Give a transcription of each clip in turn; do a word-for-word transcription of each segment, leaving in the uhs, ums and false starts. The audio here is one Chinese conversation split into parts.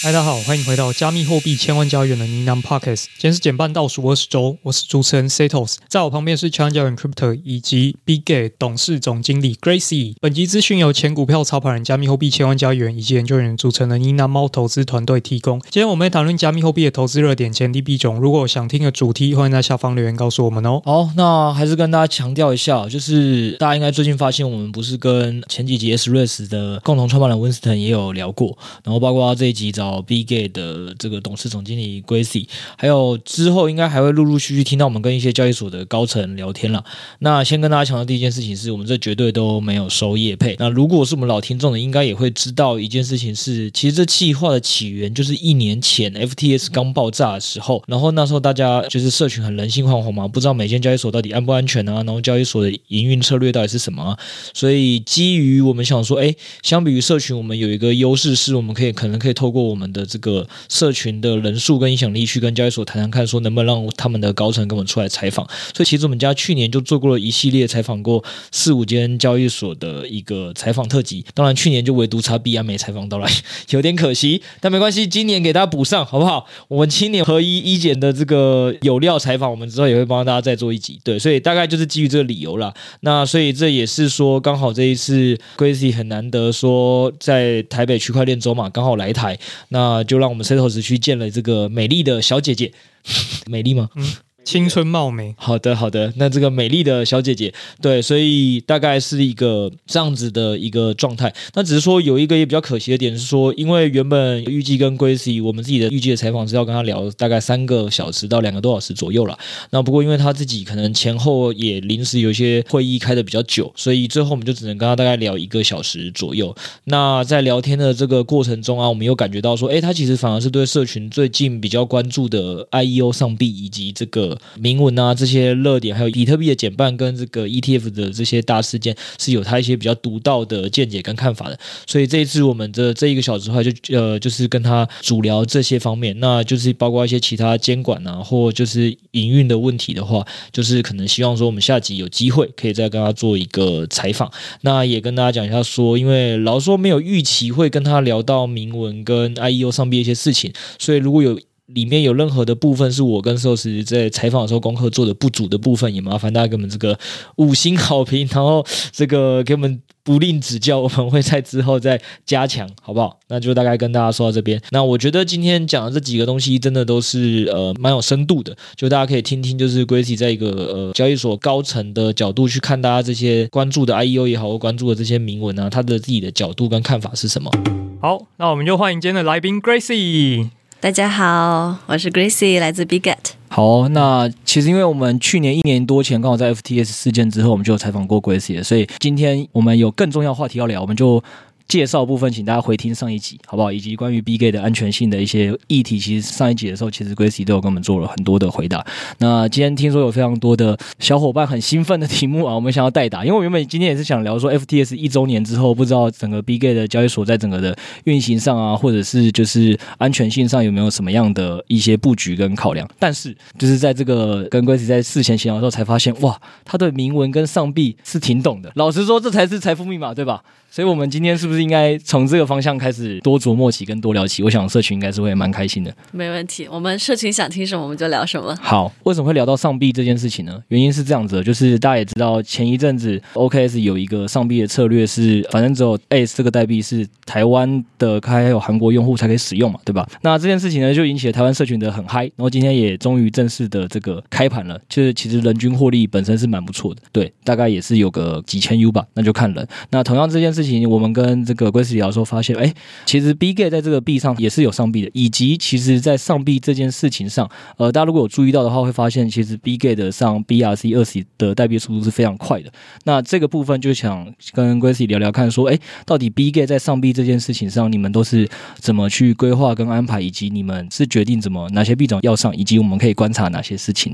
嗨，大家好，欢迎回到加密货币千万交易员的呢喃 Podcast。今天是减半倒数二十周，我是主持人 Setos， 在我旁边是千万交易员 Crypto 以及 Bigate 董事总经理 Gracie。本集资讯由前股票操盘人、加密货币千万交易员以及研究员组成的呢喃猫投资团队提供。今天我们会谈论加密货币的投资热点、前提币种。如果有想听的主题，欢迎在下方留言告诉我们哦。 好，那还是跟大家强调一下，就是大家应该最近发现，我们不是跟前几集 S R E S 的共同创办人 Winston 也有聊过，然后包括这一集找 Bigate 的这个董事总经理 Gracie， 还有之后应该还会陆陆续续听到我们跟一些交易所的高层聊天啦。那先跟大家强调第一件事情是，我们这绝对都没有收业配。那如果是我们老听众的，应该也会知道一件事情是，其实这企划的起源就是一年前 F T S 刚爆炸的时候，然后那时候大家就是社群很人心惶惶嘛，不知道每间交易所到底安不安全啊，然后交易所的营运策略到底是什么啊，所以基于我们想说，哎，相比于社群，我们有一个优势是我们可以可能可以透过我们的这个社群的人数跟影响力去跟交易所谈谈看，说能不能让他们的高层跟我们出来采访。所以其实我们家去年就做过了一系列采访过四五间交易所的一个采访特辑，当然去年就唯独差币安没采访到来，有点可惜，但没关系，今年给大家补上好不好？我们今年合一一检的这个有料采访，我们之后也会帮大家再做一集，对，所以大概就是基于这个理由啦。那所以这也是说，刚好这一次 Gracie 很难得说在台北区块链周嘛，刚好来台，那就让我们 Setos 去见了这个美丽的小姐姐，美丽吗？ 嗯，青春貌美。 好的好的，那这个美丽的小姐姐，对，所以大概是一个这样子的一个状态。那只是说有一个也比较可惜的点是说，因为原本预计跟 Gracie 我们自己的预计的采访是要跟她聊大概三个小时到两个多小时左右啦。那不过因为她自己可能前后也临时有一些会议开的比较久，所以最后我们就只能跟她大概聊一个小时左右。那在聊天的这个过程中啊，我们有感觉到说，诶，她其实反而是对社群最近比较关注的 I E O 上币以及这个铭文啊这些热点，还有比特币的减半跟这个 E T F 的这些大事件，是有他一些比较独到的见解跟看法的。所以这一次我们的这一个小时的话就，就呃就是跟他主聊这些方面，那就是包括一些其他监管啊，或就是营运的问题的话，就是可能希望说我们下集有机会可以再跟他做一个采访。那也跟大家讲一下说，因为老实说没有预期会跟他聊到铭文跟 I E O 上币一些事情，所以如果有里面有任何的部分是我跟寿司在采访的时候功课做的不足的部分，也麻烦大家给我们这个五星好评，然后这个给我们不吝指教，我们会在之后再加强，好不好？那就大概跟大家说到这边。那我觉得今天讲的这几个东西真的都是呃蛮有深度的，就大家可以听听，就是 Gracie 在一个呃交易所高层的角度去看大家这些关注的 I E O 也好，或关注的这些铭文啊，他的自己的角度跟看法是什么。 好，那我们就欢迎今天的来宾 Gracie。 大家好，我是 Gracie， 来自 Bigate。 好，那其实因为我们去年一年多前刚好在 F T S 事件之后，我们就有采访过 Gracie 了，所以今天我们有更重要的话题要聊，我们就介绍部分请大家回听上一集好不好，以及关于 Bigate 的安全性的一些议题，其实上一集的时候其实 Gracie 都有跟我们做了很多的回答。那今天听说有非常多的小伙伴很兴奋的题目啊，我们想要代打，因为我原本今天也是想聊说 F T S 一周年之后，不知道整个 Bigate 的交易所在整个的运行上啊，或者是就是安全性上有没有什么样的一些布局跟考量，但是就是在这个跟 Gracie 在事前闲聊的时候才发现，哇，他对铭文跟上币是挺懂的，老实说这才是财富密码，对吧？所以我们今天是不是应该从这个方向开始多琢磨起跟多聊起？我想社群应该是会蛮开心的。 没问题，我们社群想听什么我们就聊什么。 好，为什么会聊到上币这件事情呢？原因是这样子的，就是大家也知道前一阵子 O K S 有一个上币的策略是，反正只有 A S 这个代币是台湾的还有韩国用户才可以使用嘛，对吧？那这件事情呢就引起了台湾社群的很嗨，然后今天也终于正式的这个开盘了，就是其实人均获利本身是蛮不错的，对，大概也是有个几千 U 吧，那就看人。那同样这件事情我们跟这个 Gracie 聊的时候发现，哎，其实 Bigate 在这个币上也是有上币的，以及其实在上币这件事情上，呃，大家如果有注意到的话，会发现其实 Bigate 上 B R C 二十 的代币速度是非常快的。那这个部分就想跟 Gracie 聊聊看，说，哎，到底 Bigate 在上币这件事情上，你们都是怎么去规划跟安排，以及你们是决定怎么哪些币种要上，以及我们可以观察哪些事情，这样。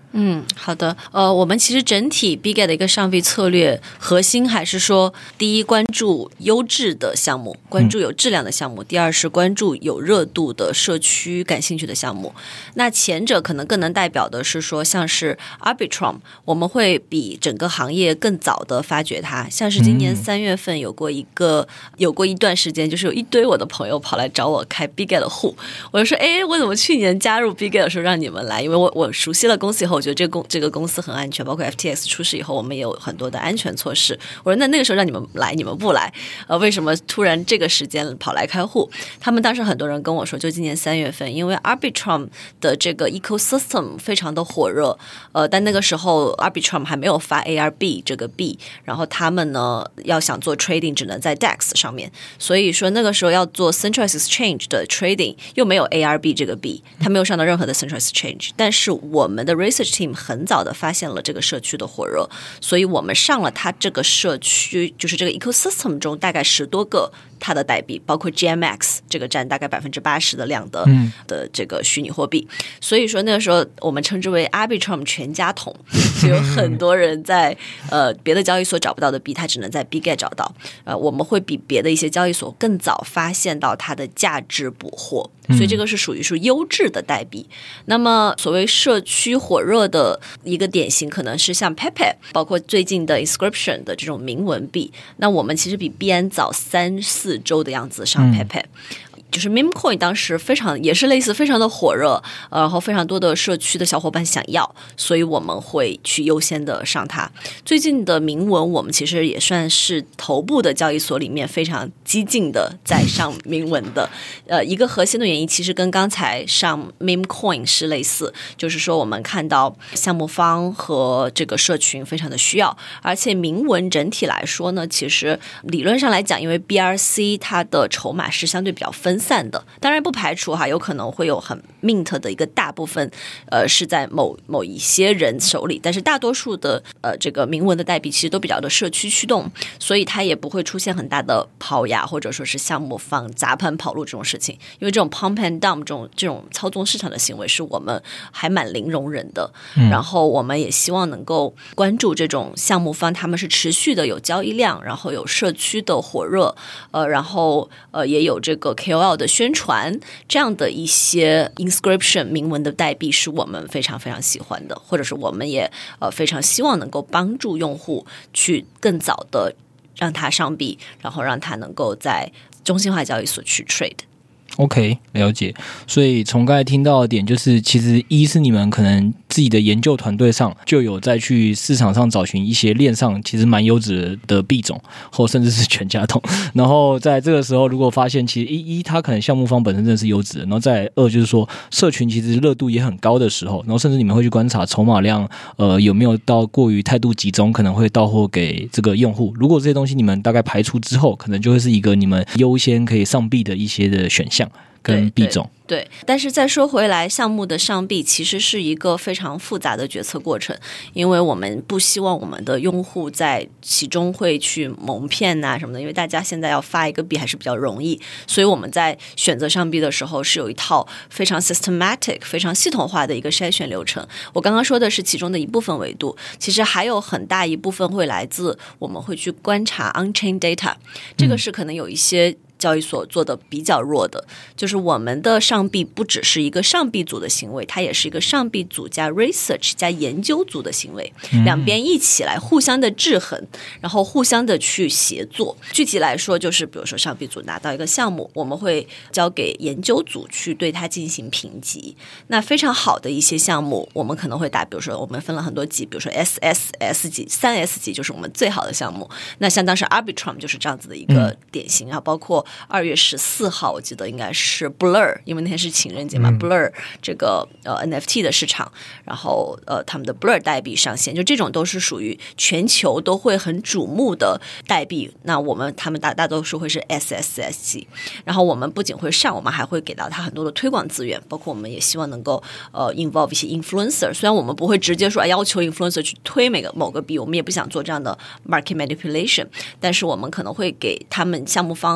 嗯，好的。呃，我们其实整体 Bigget 的一个上币策略核心还是说，第一关注优质的项目，关注有质量的项目；嗯、第二是关注有热度的社区感兴趣的项目。那前者可能更能代表的是说，像是 Arbitrum， 我们会比整个行业更早的发掘它。像是今年三月份有过一个、嗯、有过一段时间，就是有一堆我的朋友跑来找我开 Bigget 的户，我就说，哎，我怎么去年加入 Bigget 的时候让你们来？因为我我熟悉了公司以后。我觉得这个公这个公司很安全，包括 F T X 出事以后，我们也有很多的安全措施。我说那那个时候让你们来，你们不来，呃，为什么突然这个时间跑来开户？他们当时很多人跟我说，就今年三月份，因为 Arbitrum 的这个 ecosystem 非常的火热，呃，但那个时候 Arbitrum 还没有发 A R B 这个币，然后他们呢要想做 trading 只能在 D E X 上面，所以说那个时候要做 Centralized Exchange 的 trading 又没有 A R B 这个币，它没有上到任何的 Centralized Exchange， 但是我们的 research team 很早的发现了这个社区的火热，所以我们上了它这个社区，就是这个 ecosystem 中大概十多个它的代币，包括 G M X 这个占大概百分之八十的量的、嗯、的这个虚拟货币，所以说那个时候我们称之为 Arbitrum 全家桶，就有很多人在呃别的交易所找不到的币，他只能在 Bigget 找到。呃，我们会比别的一些交易所更早发现到它的价值捕获，所以这个是属于是优质的代币。嗯、那么所谓社区火热的一个典型，可能是像 Pepe， 包括最近的 Inscription 的这种铭文币。那我们其实比币安早三四周的样子上 Pepe。嗯就是 meme coin 当时非常也是类似非常的火热，呃，然后非常多的社区的小伙伴想要，所以我们会去优先的上它。最近的铭文我们其实也算是头部的交易所里面非常激进的在上铭文的，呃，一个核心的原因其实跟刚才上 meme coin 是类似，就是说我们看到项目方和这个社群非常的需要，而且铭文整体来说呢，其实理论上来讲，因为 B R C 它的筹码是相对比较分散的，当然不排除哈，有可能会有很 mint 的一个大部分，呃，是在某某一些人手里，但是大多数的呃这个铭文的代币其实都比较的社区驱动，所以它也不会出现很大的抛压或者说是项目方砸盘跑路这种事情，因为这种 pump and dump 这种这种操纵市场的行为是我们还蛮零容忍的、嗯、然后我们也希望能够关注这种项目方他们是持续的有交易量，然后有社区的火热，呃，然后呃也有这个 K O L的宣传，这样的一些 inscription 铭文的代币是我们非常非常喜欢的，或者是我们也呃非常希望能够帮助用户去更早的让它上币，然后让它能够在中心化交易所去 trade。OK， 了解。所以从刚才听到的点就是，其实一是你们可能自己的研究团队上就有再去市场上找寻一些链上其实蛮优质的币种，或甚至是全家桶。然后在这个时候，如果发现其实一一它可能项目方本身真的是优质的，然后再二就是说社群其实热度也很高的时候，然后甚至你们会去观察筹码量，呃有没有到过于态度集中，可能会到货给这个用户。如果这些东西你们大概排除之后，可能就会是一个你们优先可以上币的一些的选项。跟币种对, 对, 对，但是再说回来，项目的上币其实是一个非常复杂的决策过程，因为我们不希望我们的用户在其中会去蒙骗啊什么的，因为大家现在要发一个币还是比较容易，所以我们在选择上币的时候是有一套非常 systematic 非常系统化的一个筛选流程。我刚刚说的是其中的一部分维度，其实还有很大一部分会来自我们会去观察 on-chain data， 这个是可能有一些交易所做的比较弱的，就是我们的上币不只是一个上币组的行为，它也是一个上币组加 research 加研究组的行为，两边一起来互相的制衡，然后互相的去协作。具体来说，就是比如说上币组拿到一个项目，我们会交给研究组去对它进行评级。那非常好的一些项目，我们可能会打，比如说我们分了很多级，比如说 S S S 级、三 S 级就是我们最好的项目。那相当是 Arbitrum 就是这样子的一个典型，然后包括二月十四号，我记得应该是 Blur， 因为那天是情人节嘛、嗯、，Blur 这个呃 N F T 的市场，然后呃他们的 Blur 代币上线，就这种都是属于全球都会很瞩目的代币。那我们他们大大多数会是 S S S 级，然后我们不仅会上，我们还会给到他很多的推广资源，包括我们也希望能够呃 involve 一些 influencer， 虽然我们不会直接说、啊、要求 influencer 去推每个某个币，我们也不想做这样的 market manipulation， 但是我们可能会给他们项目方和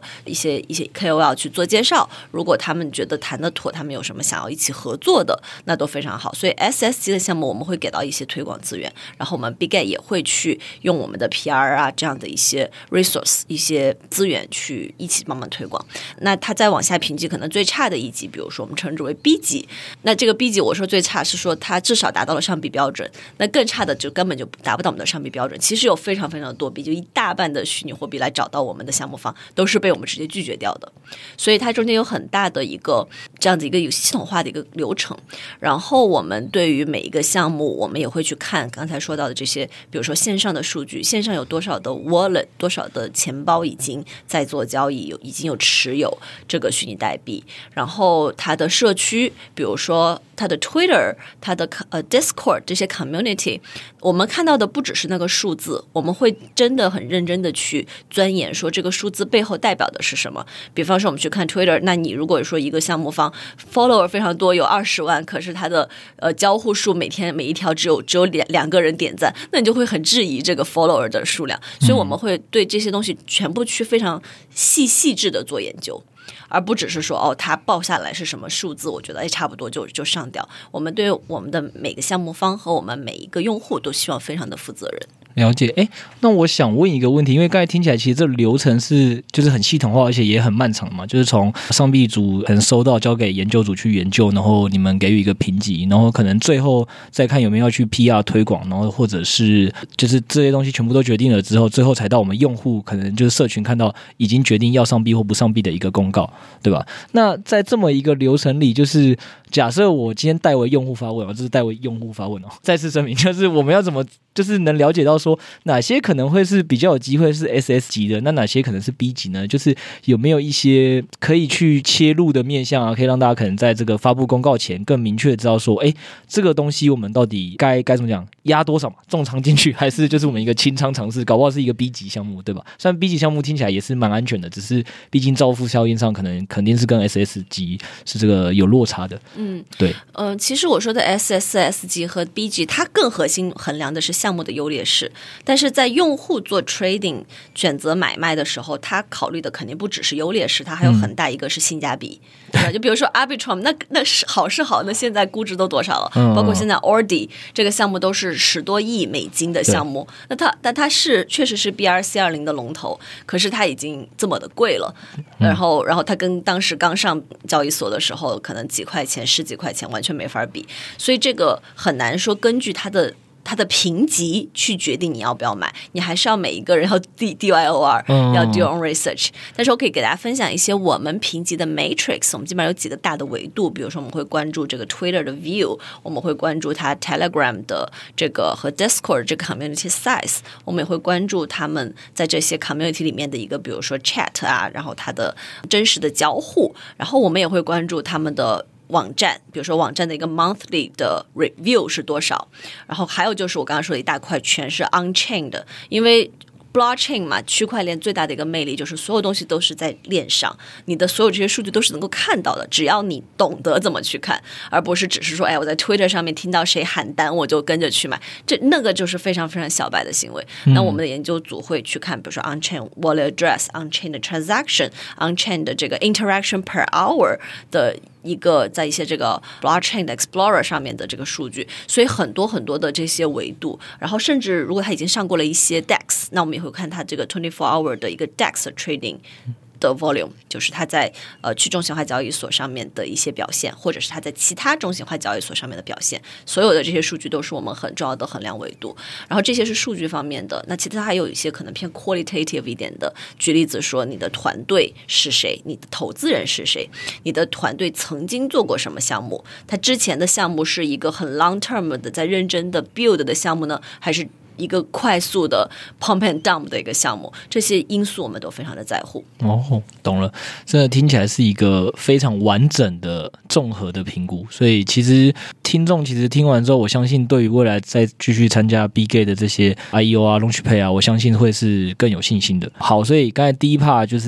一些一些 K O L 去做介绍，如果他们觉得谈得妥，他们有什么想要一起合作的，那都非常好。所以 S S 级的项目我们会给到一些推广资源，然后我们 BigGet 也会去用我们的 P R 啊这样的一些 resource 一些资源去一起帮忙推广。那它再往下评级，可能最差的一级，比如说我们称之为 B 级，那这个 B 级我说最差是说它至少达到了上币标准，那更差的就根本就达不到我们的上币标准。其实有非常非常多币，就一大半的虚拟货币来找到我们的项目方都是被我们直接拒绝掉的，所以它中间有很大的一个这样子一个有系统化的一个流程。然后我们对于每一个项目，我们也会去看刚才说到的这些，比如说线上的数据，线上有多少的 wallet， 多少的钱包已经在做交易，有已经有持有这个虚拟代币，然后它的社区，比如说它的 Twitter， 它的呃 Discord 这些 community， 我们看到的不只是那个数字，我们会真的很认真的去钻研说这个数字背后代表的是什么。比方说我们去看 Twitter， 那你如果说一个项目方 follower 非常多，有二十万，可是它的呃交互数每天每一条只有只有两两个人点赞，那你就会很质疑这个 follower 的数量。所以我们会对这些东西全部去非常细细致的做研究，而不只是说哦，它报下来是什么数字，我觉得哎差不多就就上掉。我们对我们的每个项目方和我们每一个用户都希望非常的负责任。 了解。哎，那我想问一个问题，因为刚才听起来其实这流程是就是很系统化，而且也很漫长嘛，就是从上币组可能收到交给研究组去研究，然后你们给予一个评级，然后可能最后再看有没有要去 P R 推广，然后或者是就是这些东西全部都决定了之后，最后才到我们用户可能就是社群看到已经决定要上币或不上币的一个公告，对吧？那在这么一个流程里，就是假设我今天代为用户发问，这是代为用户发问哦，再次声明，就是我们要怎么就是能了解到说哪些可能会是比较有机会是 S S 级的，那哪些可能是 B 级呢？就是有没有一些可以去切入的面向啊，可以让大家可能在这个发布公告前更明确的知道说，哎，这个东西我们到底该该怎么讲，压多少嘛，重仓进去，还是就是我们一个轻仓尝试，搞不好是一个 B 级项目，对吧？虽然 B 级项目听起来也是蛮安全的，只是毕竟照付效应上可能肯定是跟 S S 级是这个有落差的。嗯，对。 呃，其实我说的 S S S 级和 B 级，它更核心衡量的是项目的优劣势，但是在用户做 trading 选择买卖的时候，他考虑的肯定不只是优劣势，它还有很大一个是性价比，嗯、对吧？就比如说 Arbitrum， 那那是好是好，那现在估值都多少了？嗯、包括现在 O R D I 这个项目都是十多亿美金的项目，那它但它是确实是 B R C 二十 的龙头，可是它已经这么的贵了，嗯、然后然后它跟当时刚上交易所的时候，可能几块钱、十几块钱完全没法比，所以这个很难说根据它的。它的评级去决定你要不要买，你还是要每一个人要 D D Y O R、嗯、要 do your own research。但是我可以给大家分享一些我们评级的 matrix， 我们基本上有几个大的维度，比如说我们会关注这个 Twitter 的 view， 我们会关注它 Telegram 的这个和 Discord 这个 community size， 我们也会关注他们在这些 community 里面的一个比如说 chat 啊，然后它的真实的交互，然后我们也会关注他们的网站，比如说网站的一个 monthly 的 review 是多少，然后还有就是我刚刚说的一大块全是 on-chain 的，因为blockchain 嘛，区块链最大的一个魅力就是所有东西都是在链上，你的所有这些数据都是能够看到的，只要你懂得怎么去看，而不是只是说哎，我在 Twitter 上面听到谁喊单我就跟着去买，这那个就是非常非常小白的行为、嗯、那我们的研究组会去看比如说 on-chain wallet address， on-chain 的 transaction， on-chain 的这个 interaction per hour 的一个在一些这个 blockchain 的 explorer 上面的这个数据，所以很多很多的这些维度，然后甚至如果它已经上过了一些 D E X， 那我们也会看它这个二十四 hour 的一个 D E X trading的 volume， 就是它在呃去中心化交易所上面的一些表现，或者是它在其他中心化交易所上面的表现，所有的这些数据都是我们很重要的衡量维度。然后这些是数据方面的，那其他还有一些可能偏 qualitative 一点的，举例子说你的团队是谁，你的投资人是谁，你的团队曾经做过什么项目，它之前的项目是一个很 long term 的在认真的 build 的项目呢，还是一个快速的 pump and dump 的一个项目，这些因素我们都非常的在乎。 哦，懂了，真的听起来是一个非常完整的综合的评估，所以其实听众其实听完之后，我相信对于未来再继续参加 BigGate 的这些 I E O 啊 Launchpad 啊，我相信会是更有信心的。好，所以刚才第一 part 就是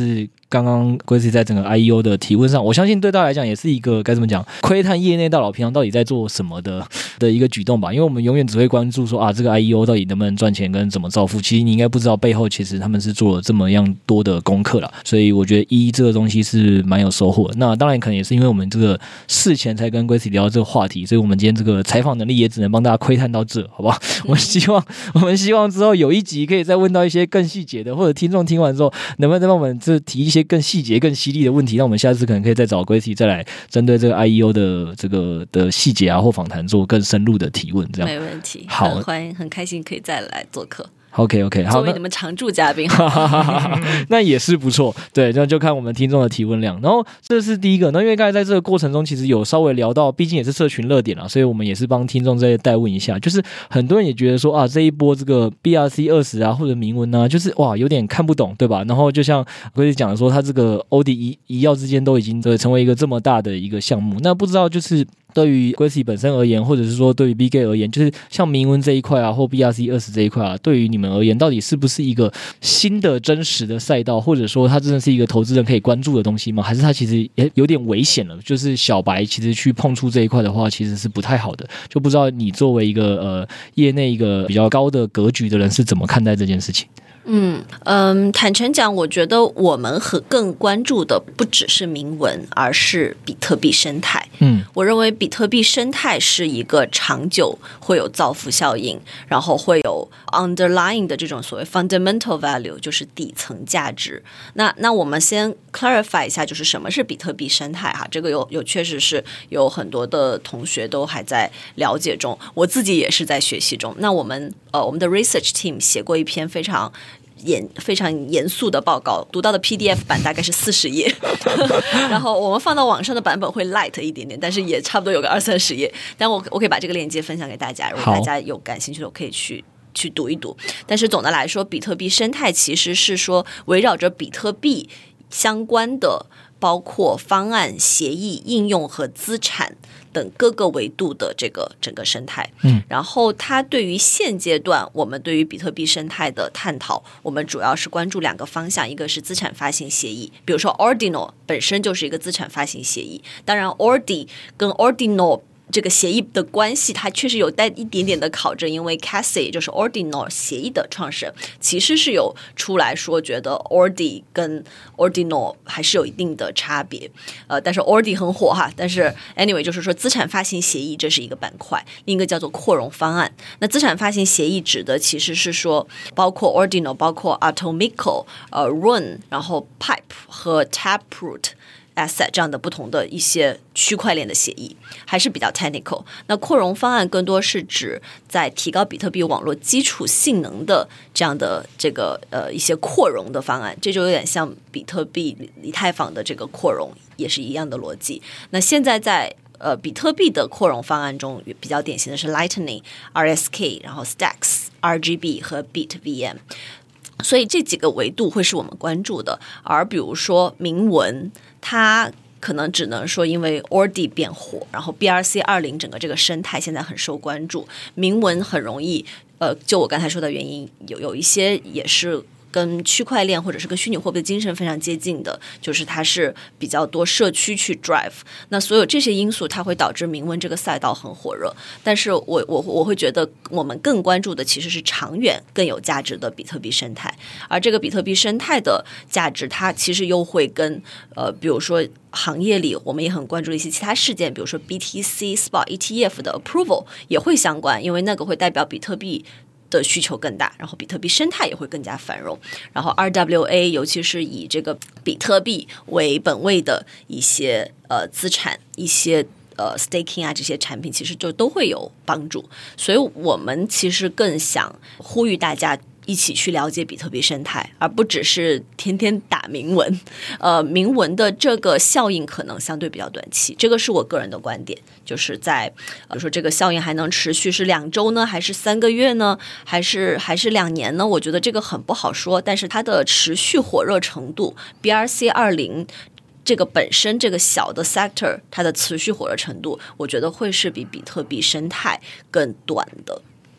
刚刚 Gracie 在整个 I E O 的提问上，我相信对大家来讲也是一个该怎么讲，窥探业内大佬平常到底在做什么的的一个举动吧。因为我们永远只会关注说啊，这个 I E O 到底能不能赚钱跟怎么造富，其实你应该不知道背后其实他们是做了这么样多的功课啦。所以我觉得一这个东西是蛮有收获的。那当然可能也是因为我们这个事前才跟 Gracie 聊这个话题，所以我们今天这个采访能力也只能帮大家窥探到这，好不好？我们希望我们希望之后有一集可以再问到一些更细节的，或者听众听完之后能不能再帮我们这提一些更细节更犀利的问题，那我们下次可能可以再找 Gracie 再来针对这个 I E O 的这个的细节啊或访谈做更深入的提问，这样没问题。 好， 很欢迎，很开心可以再来做客。 OK OK， 好， 作为你们常驻嘉宾， 那也是不错。对，那就看我们听众的提问量。然后这是第一个，那因为刚才在这个过程中，其实有稍微聊到，毕竟也是社群热点啦，所以我们也是帮听众再代问一下。就是很多人也觉得说啊，这一波这个 B R C 二十啊或者铭文啊，就是哇有点看不懂，对吧？然后就像Gracie讲的说，他这个欧迪一一药之间都已经成为一个这么大的一个项目，那不知道就是对于 Gracie 本身而言，或者是说对于 B G A 而言，就是像铭文这一块啊，或 B R C 二十这一块啊，对于你们而言，到底是不是一个新的真实的赛道，或者说它真的是一个投资人可以关注的东西吗？还是它其实也有点危险了？就是小白其实去碰触这一块的话，其实是不太好的。就不知道你作为一个呃业内一个比较高的格局的人是怎么看待这件事情？ 嗯嗯，坦诚讲，我觉得我们和更关注的不只是铭文，而是比特币生态。 嗯， 我认为比特币生态是一个长久会有造富效应，然后会有 underlying 的这种所谓 fundamental value， 就是底层价值。那那我们先 clarify 一下，就是什么是比特币生态哈？这个有有确实是有很多的同学都还在了解中，我自己也是在学习中。那我们呃我们的 research team 写过一篇非常严非常严肃的报告，读到的 P D F 版大概是四十页然后我们放到网上的版本会 light 一点点，但是也差不多有个二三十页，但我我可以把这个链接分享给大家，如果大家有感兴趣的我可以去去读一读。但是总的来说，比特币生态其实是说围绕着比特币相关的包括方案、协议、应用和资产等各个维度的这个整个生态。 嗯， 然后它对于现阶段我们对于比特币生态的探讨，我们主要是关注两个方向，一个是资产发行协议，比如说 Ordinal 本身就是一个资产发行协议，当然 Ordi 跟 Ordinal这个协议的关系它确实有带一点点的考证，因为 Cassie 也就是 Ordinal 协议的创始人其实是有出来说觉得 Ordi 跟 Ordinal 还是有一定的差别，呃，但是 Ordi 很火哈，但是 anyway 就是说资产发行协议这是一个板块，另一个叫做扩容方案。那资产发行协议指的其实是说包括 Ordinal 包括 Atomico 呃 Rune 然后 Pipe 和 Taproot asset 这样的不同的一些区块链的协议，还是比较 technical。 那扩容方案更多是指在提高比特币网络基础性能的这样的这个呃一些扩容的方案，这就有点像比特币以太坊的这个扩容，也是一样的逻辑。那现在在呃比特币的扩容方案中比较典型的是 Lightning、R S K 然后 Stacks、R G B 和 BitVM，所以这几个维度会是我们关注的。而比如说铭文，它可能只能说因为 Ordi 变火，然后 B R C 二十 整个这个生态现在很受关注，铭文很容易呃，就我刚才说的原因，有有一些也是跟区块链或者是跟虚拟货币的精神非常接近的，就是它是比较多社区去 drive， 那所有这些因素它会导致铭文这个赛道很火热。但是我我我会觉得我们更关注的其实是长远更有价值的比特币生态，而这个比特币生态的价值它其实又会跟呃比如说行业里我们也很关注的一些其他事件，比如说 B T C、Spot E T F 的 approval 也会相关，因为那个会代表比特币的需求更大，然后比特币生态也会更加繁荣。然后 R W A 尤其是以这个比特币为本位的一些呃资产，一些呃 staking 啊这些产品，其实就都会有帮助。所以我们其实更想呼吁大家一起去了解比特币生态，而不只是天天打铭文。呃，铭文的这个效应可能相对比较短期，这个是我个人的观点，就是在比如说这个效应还能持续是两周呢，还是三个月呢，还是还是两年呢？我觉得这个很不好说，但是它的持续火热程度 ，B R C 二十。这个本身这个小的 sector 它的持续火热程度，我觉得会是比比特币生态更短的。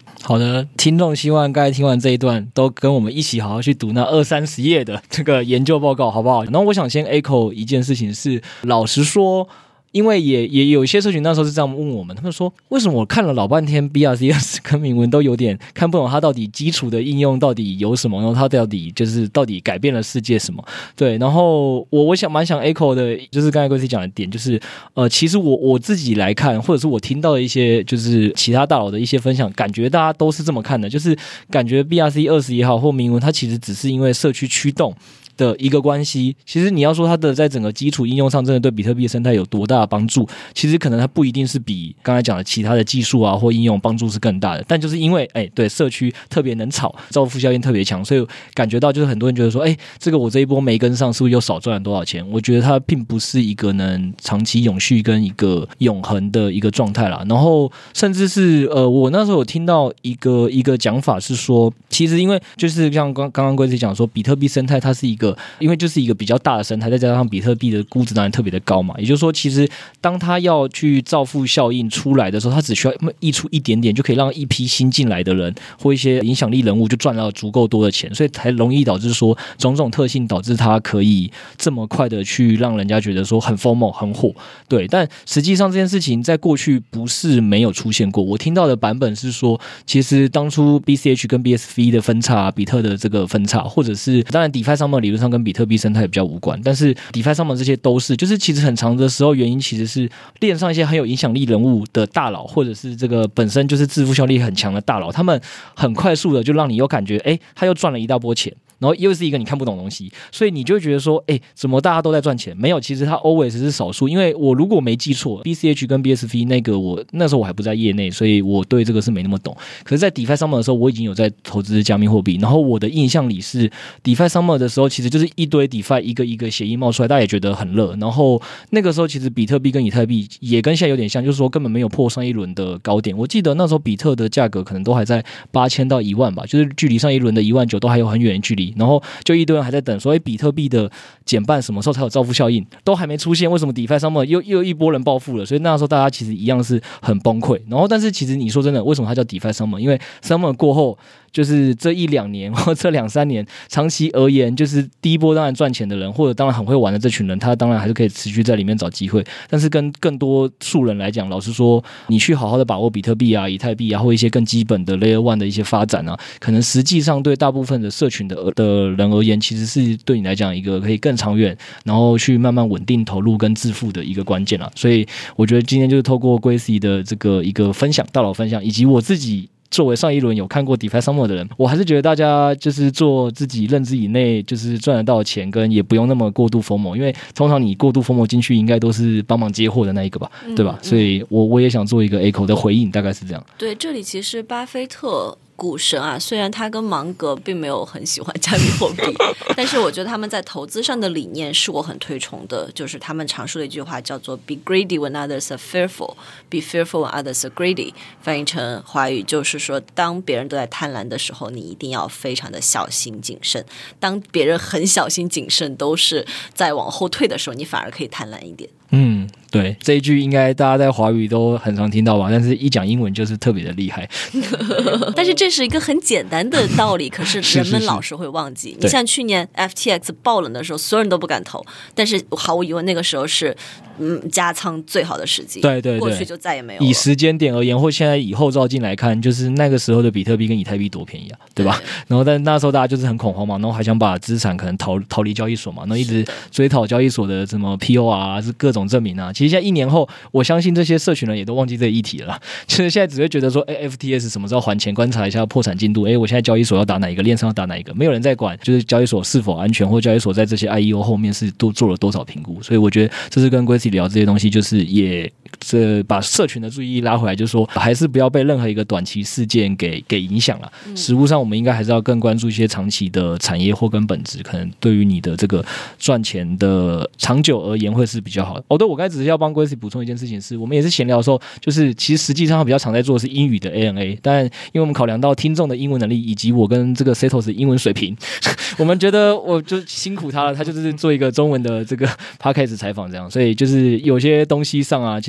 好的，听众希望刚才听完这一段都跟我们一起好好去读那二三十页的这个研究报告，好不好？然后我想先 echo 一件事情是，老实说。因为也也有一些社群那时候是这样问我们，他们说为什么我看了老半天 B R C S 跟铭文都有点看不懂它到底基础的应用到底有什么，然后它到底就是到底改变了世界什么？对，然后我我想蛮想 echo 的，就是刚才Gracie讲的点，就是呃，其实我我自己来看，或者是我听到的一些就是其他大佬的一些分享，感觉大家都是这么看的，就是感觉 B R C 二十也好或铭文，它其实只是因为社区驱动的一个关系，其实你要说它的在整个基础应用上真的对比特币的生态有多大的帮助，其实可能它不一定是比刚才讲的其他的技术啊或应用帮助是更大的，但就是因为哎对社区特别能炒，造富效应特别强，所以感觉到就是很多人觉得说，哎，这个我这一波没跟上，是不是又少赚了多少钱？我觉得它并不是一个能长期永续跟一个永恒的一个状态啦。然后甚至是呃，我那时候有听到一个一个讲法是说，其实因为就是像刚刚刚Gracie讲说，比特币生态它是一个。因为就是一个比较大的生态，再加上比特币的估值当然特别的高嘛，也就是说，其实当它要去造富效应出来的时候，它只需要溢出一点点，就可以让一批新进来的人或一些影响力人物就赚到足够多的钱，所以才容易导致说种种特性导致它可以这么快的去让人家觉得说很 FOMO 很火。对，但实际上这件事情在过去不是没有出现过。我听到的版本是说，其实当初 B C H 跟 B S V 的分叉，比特的这个分叉，或者是当然 DeFi 上面理论上跟比特币生态比较无关，但是 DeFi 上面这些都是，就是其实很长的时候原因其实是链上一些很有影响力人物的大佬，或者是这个本身就是致富效力很强的大佬，他们很快速的就让你有感觉，哎，他又赚了一大波钱。然后又是一个你看不懂的东西，所以你就会觉得说，哎，怎么大家都在赚钱？没有，其实它 always 是少数。因为我如果没记错 ，B C H 跟 B S V 那个我那时候我还不在业内，所以我对这个是没那么懂。可是，在 DeFi Summer 的时候，我已经有在投资加密货币。然后我的印象里是 DeFi Summer 的时候，其实就是一堆 DeFi 一个一个协议冒出来，大家也觉得很热。然后那个时候，其实比特币跟以太币也跟现在有点像，就是说根本没有破上一轮的高点。我记得那时候比特的价格可能都还在八千到一万吧，就是距离上一轮的一万九都还有很远的距离。然后就一堆人还在等，所以比特币的减半什么时候才有造富效应，都还没出现，为什么 DeFi Summer 又又一波人暴富了？所以那时候大家其实一样是很崩溃。然后，但是其实你说真的，为什么它叫 DeFi Summer？ 因为 Summer 过后。就是这一两年或这两三年，长期而言，就是第一波当然赚钱的人，或者当然很会玩的这群人，他当然还是可以持续在里面找机会。但是跟更多数人来讲，老实说，你去好好的把握比特币啊、以太币啊，或一些更基本的 Layer One 的一些发展啊，可能实际上对大部分的社群的的人而言，其实是对你来讲一个可以更长远，然后去慢慢稳定投入跟致富的一个关键啦。所以我觉得今天就是透过 Gracie 的这个一个分享，大佬分享，以及我自己。作为上一轮有看过 DeFi Summer 的人，我还是觉得大家就是做自己认知以内，就是赚得到钱，跟也不用那么过度 FOMO， 因为通常你过度 FOMO 进去，应该都是帮忙接货的那一个吧，嗯、对吧？所以我我也想做一个 echo 的回应，大概是这样。 对，这里其实巴菲特。股神啊，虽然他跟芒格并没有很喜欢加密货币，但是我觉得他们在投资上的理念是我很推崇的，就是他们常说的一句话叫做 "Be greedy when others are fearful, be fearful when others are greedy"， 翻译成华语就是说，当别人都在贪婪的时候，你一定要非常的小心谨慎；当别人很小心谨慎，都是在往后退的时候，你反而可以贪婪一点。 嗯，对，这一句应该大家在华语都很常听到吧，但是一讲英文就是特别的厉害。 但是这是一个很简单的道理，可是人们老是会忘记。是是是，你像去年 F T X 爆冷的时候，所有人都不敢投，但是毫无疑问那个时候是嗯加仓最好的时机。 对对对， 过去就再也没有了。 以时间点而言，或现在以后照镜来看，就是那个时候的比特币跟以太币多便宜啊，对吧？对，然后但那时候大家就是很恐慌嘛，然后还想把资产可能逃逃离交易所嘛，然后一直追讨交易所的什么 P O R 啊，是各种证明啊。其实现在一年后，我相信这些社群人也都忘记这个议题了啦，就是现在只会觉得说，哎 ，F T S 什么时候还钱？观察一下破产进度。哎，我现在交易所要打哪一个，链上要打哪一个？没有人在管，就是交易所是否安全，或交易所在这些 I E O 后面是都做了多少评估。所以我觉得这是跟 Gracie 聊这些东西，就是也这把社群的注意力拉回来，就是说还是不要被任何一个短期事件给给影响了。嗯、实务上，我们应该还是要更关注一些长期的产业或跟本质，可能对于你的这个赚钱的长久而言会是比较好的。哦，对，我刚才只是要帮 Gracie 补充一件事情是，我们也是闲聊的时候，就是其实实际上比较常在做的是英语的 A N A， 但因为我们考量到听众的英文能力以及我跟这个 Setos 的英文水平，我们觉得我就辛苦他了，他就是做一个中文的这个 podcast 采访这样，所以就是有些东西上啊，其实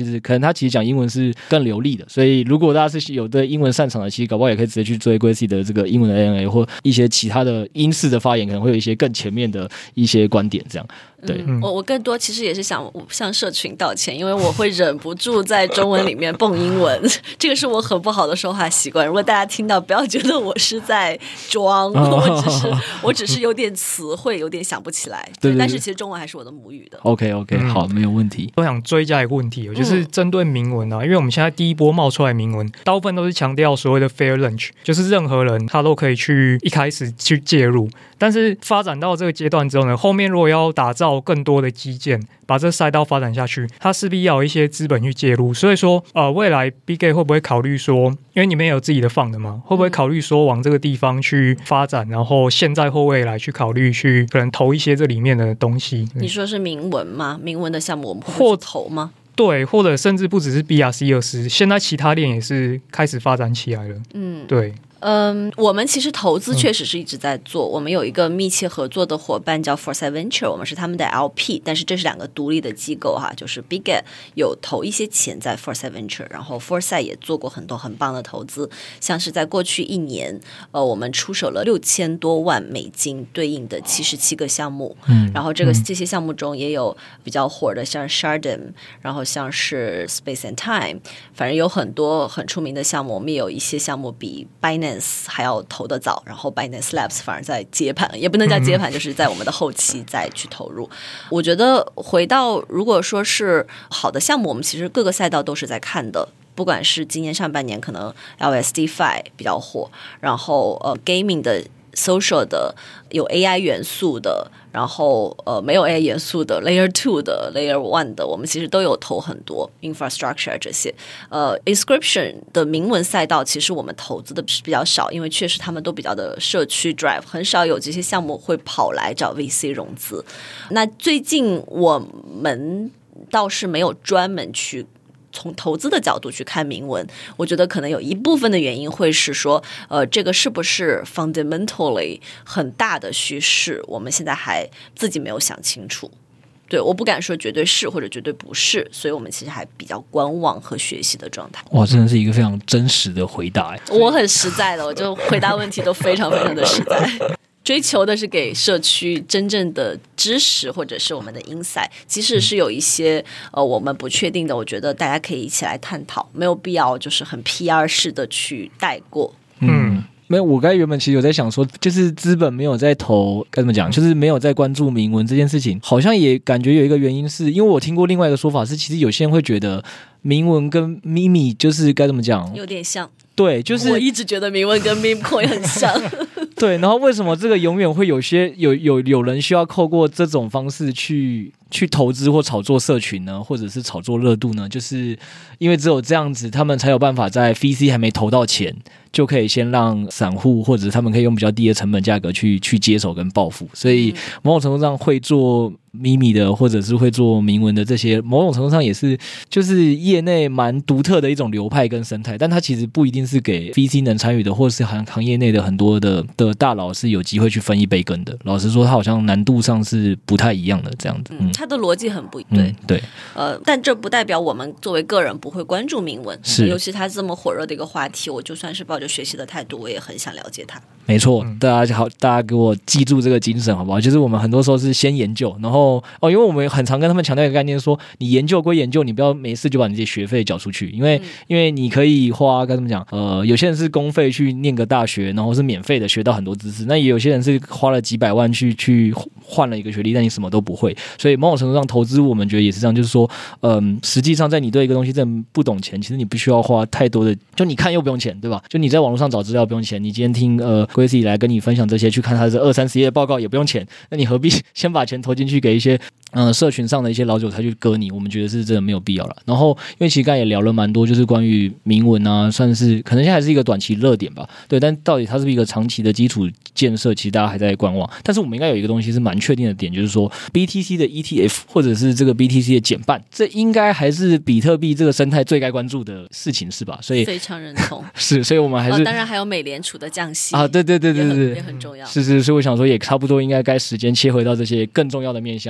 实可能他其实讲英文是更流利的，所以如果大家是有对英文擅长的，其实搞不好也可以直接去追 Gracie 的这个英文的 A N A 或一些其他的英式的发言，可能会有一些更前面的一些观点这样。对， 嗯、我我更多其实也是想向社群道歉，因为我会忍不住在中文里面蹦英文，这个是我很不好的说话习惯。如果大家听到，不要觉得我是在装，我只是我只是有点词汇有点想不起来。对，对对，但是其实中文还是我的母语的。 OK OK，、嗯、好，没有问题。 我想追加一个问题，就是针对明文啊，因为我们现在第一波冒出来明文，大部分都是强调所谓的 fair lunch， 就是任何人他都可以去一开始去介入。但是发展到这个阶段之后呢，后面如果要打造更多的基建，把这赛道发展下去，它势必要有一些资本去介入。所以说，呃，未来 B G A 会不会考虑说，因为你们也有自己的 fund 嘛，会不会考虑说往这个地方去发展，然后现在或未来去考虑去可能投一些这里面的东西？ 你说是明文吗？明文的项目我们会不会投吗？ 对，或者甚至不只是 B R C 二十，现在其他链也是开始发展起来了。嗯，对。 嗯，我们其实投资确实是一直在做、嗯、我们有一个密切合作的伙伴叫 Foresight Venture， 我们是他们的 L P， 但是这是两个独立的机构哈，就是 B G A 有投一些钱在 Foresight Venture， 然后 Foresight 也做过很多很棒的投资，像是在过去一年呃，我们出手了六千多万美金对应的七十七个项目、嗯、然后这个、嗯、这些项目中也有比较火的像 Shardam， 然后像是 Space and Time， 反正有很多很出名的项目，我们也有一些项目比 Binance还要投得早，然后 Binance Labs 反而在接盘，也不能叫接盘、嗯、就是在我们的后期再去投入。我觉得回到如果说是好的项目，我们其实各个赛道都是在看的，不管是今年上半年可能 L S D 五 比较火，然后呃 gaming 的 social 的有 A I 元素的，然后呃没有 A I 元素的 Layer 二 的 Layer 一 的，我们其实都有投很多 infrastructure 这些。呃 inscription 的明文赛道其实我们投资的是比较少，因为确实他们都比较的社区 drive， 很少有这些项目会跑来找 V C 融资。那最近我们倒是没有专门去从投资的角度去看明文，我觉得可能有一部分的原因会是说，呃，这个是不是 fundamentally 很大的趋势，我们现在还自己没有想清楚。对，我不敢说绝对是或者绝对不是，所以我们其实还比较观望和学习的状态。 哇，真的是一个非常真实的回答。 我很实在的，我就回答问题都非常非常的实在。追求的是给社区真正的知识或者是我们的 insight， 即使是有一些呃我们不确定的，我觉得大家可以一起来探讨，没有必要就是很 P R 式的去带过。 嗯，没有，我刚才原本其实有在想说，就是资本没有在投，该怎么讲，就是没有在关注明文这件事情，好像也感觉有一个原因是，因为我听过另外一个说法是，其实有些人会觉得明文跟咪咪就是该怎么讲， 有点像。 对，就是我一直觉得明文跟 meme coin 很像。 对，然后为什么这个永远会有些有有有人需要透过这种方式去去投资或炒作社群呢，或者是炒作热度呢？就是因为只有这样子，他们才有办法在 V C 还没投到钱，就可以先让散户或者他们可以用比较低的成本价格去去接手跟报复。所以某种程度上会做咪咪的或者是会做明文的这些，某种程度上也是就是业内蛮独特的一种流派跟生态，但它其实不一定是给 V C 能参与的，或者是行行业内的很多的的大佬是有机会去分一杯羹的。老实说，它好像难度上是不太一样的这样子。嗯， 它的逻辑很不对、嗯、 对， 呃，但这不代表我们作为个人不会关注明文，是尤其它这么火热的一个话题，我就算是抱着学习的态度，我也很想了解它。 没错，大家好，大家给我记住这个精神好不好？就是我们很多时候是先研究，然后哦，因为我们很常跟他们强调一个概念说，你研究归研究，你不要没事就把你自己学费缴出去，因为、嗯、因为你可以花该怎么讲，呃，有些人是公费去念个大学，然后是免费的学到很多知识，那也有些人是花了几百万去去换了一个学历，但你什么都不会，所以某种程度上投资我们觉得也是这样，就是说，嗯，实际上在你对一个东西真的不懂钱，其实你不需要花太多的，就你看又不用钱，对吧？就你在网络上找资料不用钱，你今天听呃 Gracie 来跟你分享这些，去看他的二三十页的报告也不用钱，那你何必先把钱投进去给一些呃社群上的一些老韭菜去割你？我们觉得是真的没有必要了。然后因为其实刚才也聊了蛮多，就是关于明文啊，算是可能现在还是一个短期热点吧，对，但到底它是不是一个长期的基础建设，其实大家还在观望。但是我们应该有一个东西是蛮确定的点，就是说 B T C 的 E T F 或者是这个 B T C 的减半，这应该还是比特币这个生态最该关注的事情，是吧？所以非常认同。 是，所以我们还是、 哦、当然还有美联储的降息啊，对对对对对， 也很重要。 是是，所以我想说也差不多应该该时间切回到这些更重要的面向，就明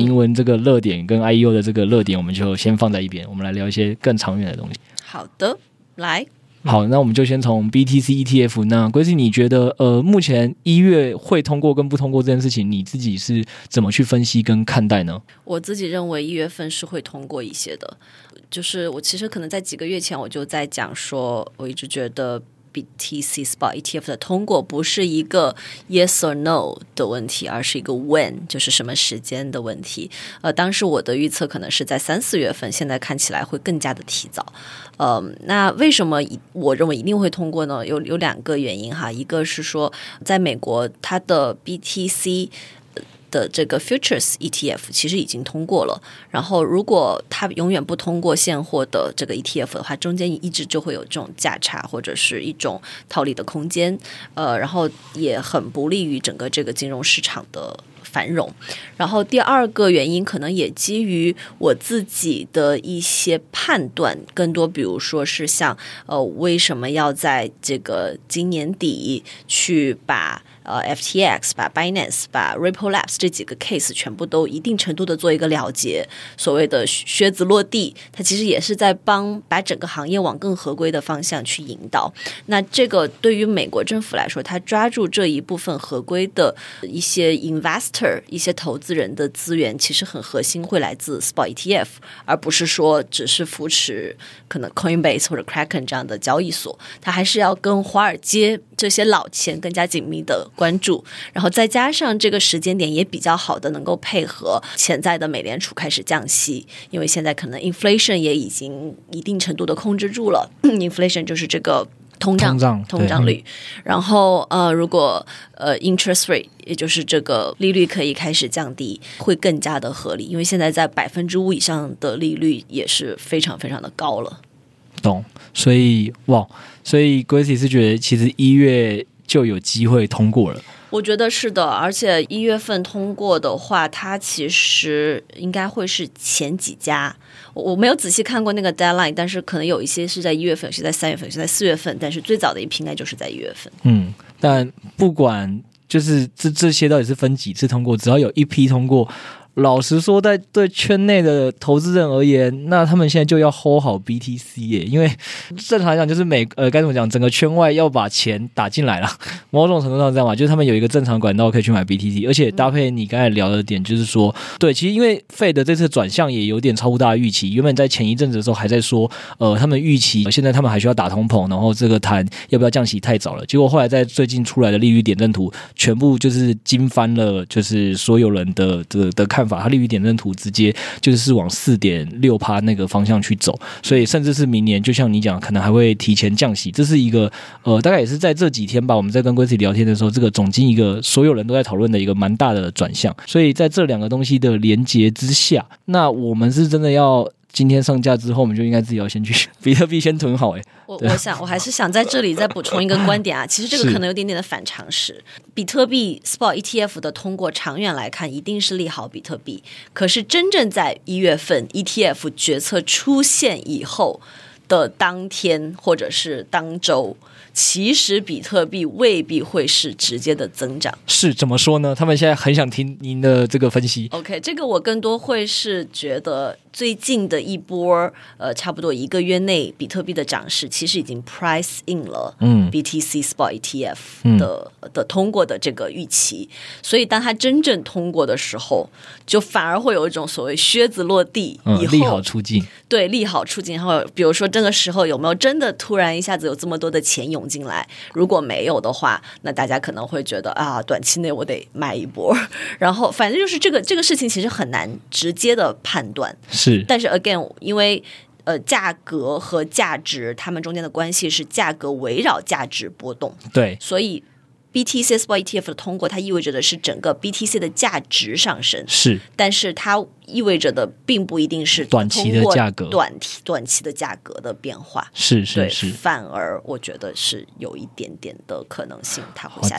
明文这个热点跟 I E O 的这个热点，我们就先放在一边，我们来聊一些更长远的东西。 好的，来。 好，那我们就先从 B T C E T F。那Gracie，你觉得呃，目前一月会通过跟不通过这件事情，你自己是怎么去分析跟看待呢？ 我自己认为一月份是会通过一些的，就是我其实可能在几个月前我就在讲说，我一直觉得B T C Spot E T F 的通过不是一个 yes or no 的问题，而是一个 when， 就是什么时间的问题。呃，当时我的预测可能是在三四月份，现在看起来会更加的提早。呃，那为什么我认为一定会通过呢？有有两个原因哈，一个是说在美国它的 B T C的这个 futures E T F 其实已经通过了，然后如果它永远不通过现货的这个 E T F 的话，中间一直就会有这种价差或者是一种套利的空间，呃，然后也很不利于整个这个金融市场的繁荣。然后第二个原因可能也基于我自己的一些判断，更多比如说是像呃为什么要在这个今年底去把呃 F T X 把 Binance 把 Ripple Labs 这几个 case 全部都一定程度的做一个了结，所谓的靴子落地，它其实也是在帮把整个行业往更合规的方向去引导。那这个对于美国政府来说，他抓住这一部分合规的一些 investor 一些投资人的资源，其实很核心会来自 Spot E T F， 而不是说只是扶持可能 Coinbase 或者 Kraken 这样的交易所，它还是要跟华尔街这些老钱更加紧密的关注，然后再加上这个时间点也比较好的能够配合潜在的美联储开始降息，因为现在可能 inflation 也已经一定程度的控制住了inflation 就是这个通胀通胀通胀率，然后呃，如果呃 interest rate 也就是这个利率可以开始降低，会更加的合理，因为现在在百分之五以上的利率也是非常非常的高了。 懂，所以哇，所以 Gracie 是觉得其实一月就有机会通过了。 我觉得是的，而且一月份通过的话，它其实应该会是前几家。我没有仔细看过那个 deadline， 但是可能有一些是在一月份，有些在三月份，有些在四月份，但是最早的一批应该就是在一月份。 嗯，但不管就是这这些到底是分几次通过，只要有一批通过。老实说，在对圈内的投资人而言，那他们现在就要 hold 好 B T C 耶，因为正常来讲就是每呃该怎么讲，整个圈外要把钱打进来了，某种程度上这样嘛，就是他们有一个正常管道可以去买 B T C， 而且搭配你刚才聊的点，就是说，对，其实因为 Fed 这次转向也有点超乎大家预期，原本在前一阵子的时候还在说，呃，他们预期现在他们还需要打通膨，然后这个谈要不要降息太早了，结果后来在最近出来的利率点阵图，全部就是惊翻了，就是所有人的的的看法。它利率点阵图直接就是往 四点六 那个方向去走，所以甚至是明年就像你讲可能还会提前降息，这是一个呃大概也是在这几天吧，我们在跟 Gracie 聊天的时候，这个总经一个所有人都在讨论的一个蛮大的转向，所以在这两个东西的连结之下，那我们是真的要今天上架之后，我们就应该自己要先去比特币先囤好哎。 我我想我还是想在这里再补充一个观点啊，其实这个可能有点点的反常识。比特币 Spot E T F 的通过，长远来看一定是利好比特币，可是真正在一月份 E T F 决策出现以后的当天或者是当周，其实比特币未必会是直接的增长。 是怎么说呢？他们现在很想听您的这个分析。 OK， 这个我更多会是觉得最近的一波呃，差不多一个月内比特币的涨势其实已经 price in 了嗯 B T C Spot E T F 的、 嗯、 的通过的这个预期，所以当它真正通过的时候，就反而会有一种所谓靴子落地以后、 嗯、利好出尽。 对，利好出尽。然后比如说这个时候有没有真的突然一下子有这么多的钱涌进来，如果没有的话，那大家可能会觉得啊，短期内我得买一波，然后反正就是这个这个事情其实很难直接的判断。 是， 但是 again 因为呃价格和价值它们中间的关系是价格围绕价值波动， 对， 所以 B T C Spot E T F 的通过，它意味着的是整个 B T C 的价值上升， 是， 但是它意味着的并不一定是短期的价格， 短期短期的价格的变化， 是是是， 反而我觉得是有一点点的可能性它会下跌。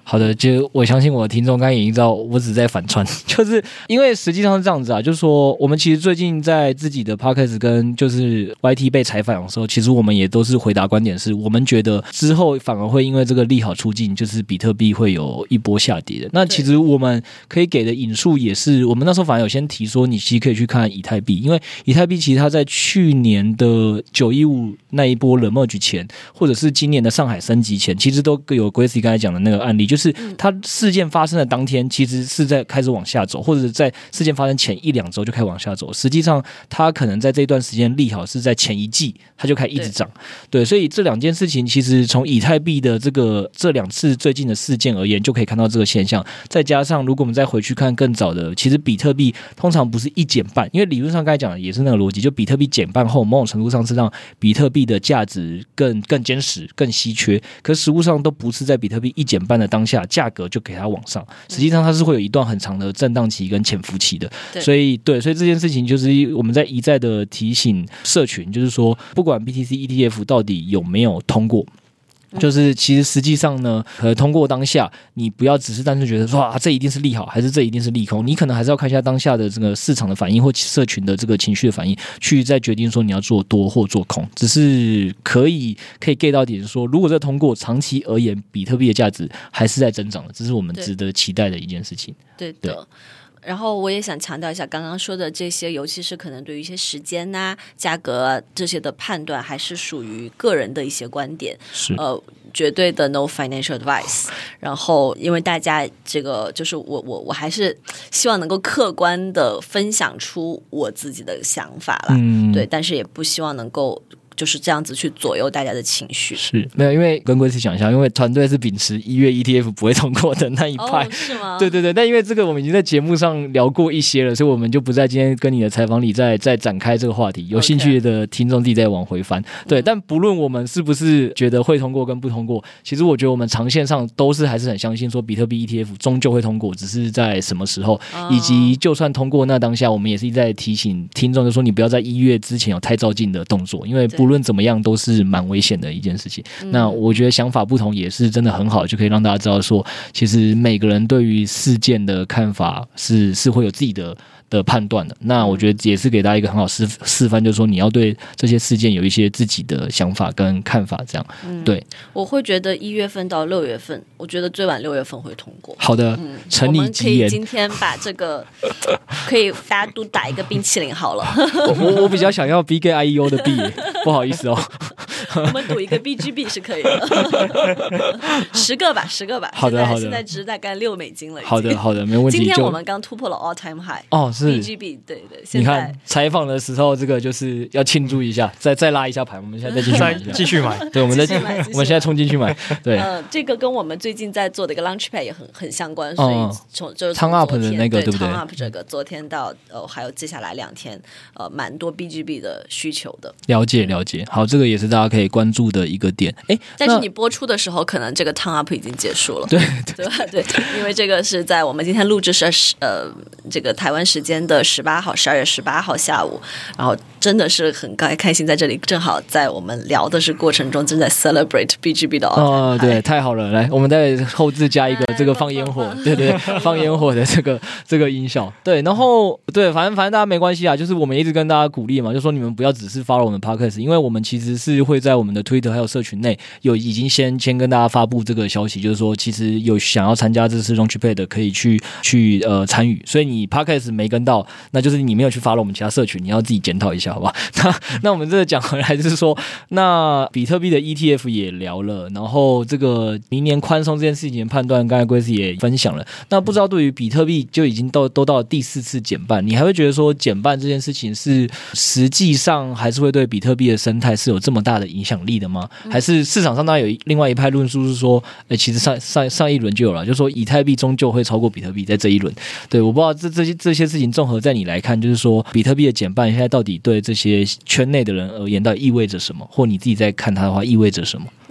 好的，就我相信我的听众刚才已经知道我只是在反串，就是因为实际上是这样子啊，就是说我们其实最近在自己的 podcast 跟就是 Y T 被采访的时候，其实我们也都是回答观点是，我们觉得之后反而会因为这个利好出尽，就是比特币会有一波下跌的。那其实我们可以给的引述也是，我们那时候反而有先提说，你其实可以去看以太币，因为以太币其实它在去年的九一五那一波 merge 前，或者是今年的上海升级前，其实都有 Gracie 刚才讲的那个案例，就是它事件发生的当天，其实是在开始往下走，或者在事件发生前一两周就开始往下走。实际上，它可能在这段时间利好是在前一季，它就开始一直涨。对，对，所以这两件事情，其实从以太币的这个这两次最近的事件而言，就可以看到这个现象。再加上，如果我们再回去看更早的，其实比特币通常不是一减半，因为理论上刚才讲的也是那个逻辑，就比特币减半后，某种程度上是让比特币的价值更更坚实、更稀缺。可是实物上都不是在比特币一减半的当下，价格就给它往上。实际上它是会有一段很长的震荡期跟潜伏期的。所以对，所以这件事情就是我们在一再的提醒社群，就是说不管 B T C E T F 到底有没有通过。就是其实实际上呢，呃，通过当下，你不要只是单纯觉得说啊，这一定是利好，还是这一定是利空，你可能还是要看一下当下的这个市场的反应或社群的这个情绪的反应，去再决定说你要做多或做空。只是可以可以 get 到点说，如果这通过，长期而言，比特币的价值还是在增长的，这是我们值得期待的一件事情。 对的。对，然后我也想强调一下，刚刚说的这些，尤其是可能对于一些时间呐、啊、价格、啊、这些的判断，还是属于个人的一些观点， 是呃，绝对的 no financial advice。然后，因为大家这个就是我我我还是希望能够客观的分享出我自己的想法啦，嗯，对，但是也不希望能够。就是这样子去左右大家的情绪， 是没有，因为跟Gracie讲一下，因为团队是秉持一月 E T F 不会通过的那一派， 哦，是吗？ 对对对，但因为这个我们已经在节目上聊过一些了，所以我们就不在今天跟你的采访里再再展开这个话题。有兴趣的听众自己再往回翻。Okay. 对，但不论我们是不是觉得会通过跟不通过，其实我觉得我们长线上都是还是很相信说比特币 E T F 终究会通过，只是在什么时候，哦，以及就算通过那当下，我们也是一直在提醒听众，就说你不要在一月之前有太照进的动作，因为不论怎么样都是。是蛮危险的一件事情。那我觉得想法不同也是真的很好，就可以让大家知道说，其实每个人对于事件的看法是是会有自己的的判断的。那我觉得也是给大家一个很好示示范，就是说你要对这些事件有一些自己的想法跟看法，这样。嗯，对， 我会觉得一月份到六月份，我觉得最晚六月份会通过。 好的， 嗯， 承你吉言。 我们可以今天把这个可以大家都打一个冰淇淋好了。 我我比较想要 B G I E O 的币，不好意思哦。 我们赌一个 B G B 是可以的，十个吧，十个吧。 好的，好的。 现在值大概六美金了。 好的，好的，没问题。 今天我们刚突破了 all time high。 哦，是 B G B， 对对。 你看采访的时候，这个就是要庆祝一下，再再拉一下牌。我们现在再继续买， 继续买。 对，我们再我们现在冲进去买。对， 呃，这个跟我们最近在做的一个 Launchpad 也很很相关，所以从就是 Turn Up 的那个对不对 ？Turn Up 这个昨天到呃还有接下来两天，呃，蛮多 B G B 的需求的。 了解了解，好，这个也是大家可以关注的一个点。哎， 但是你播出的时候，可能这个 Turn Up 已经结束了， 对对吧？对，因为这个是在我们今天录制是呃这个台湾时间的十八号，十二月十八号下午，然后真的是很开开心，在这里正好在我们聊的是过程中正在 celebrate B G B 的哦，对，太好了，来，我们在后置加一个这个放烟火，对对，放烟火的这个这个音效，对，然后对，反正反正大家没关系啊，就是我们一直跟大家鼓励嘛，就说你们不要只是 follow 我们 podcast， 因为我们其实是会在我们的 Twitter 还有社群内有已经先先跟大家发布这个消息，就是说其实有想要参加这次 Launchpad 的可以去去呃参与，所以你 podcast 没跟到，那就是你没有去 follow 我们其他社群，你要自己检讨一下，好吧？那那我们这个讲回来就是说，那比特币的 E T F 也聊了，然后这个明年宽松这件事情的判断，刚才 Gracie 也分享了。那不知道对于比特币就已经都都到了第四次减半，你还会觉得说减半这件事情是实际上还是会对比特币的生态是有这么大的影响力的吗？还是市场上当然有另外一派论述是说，欸、其实上上上一轮就有了，就是说以太币终究会超过比特币在这一轮。对，我不知道这这些这些事情综合在你来看，就是说比特币的减半现在到底对这些圈内的人而言到底意味着什么，或你自己在看它的话意味着什么？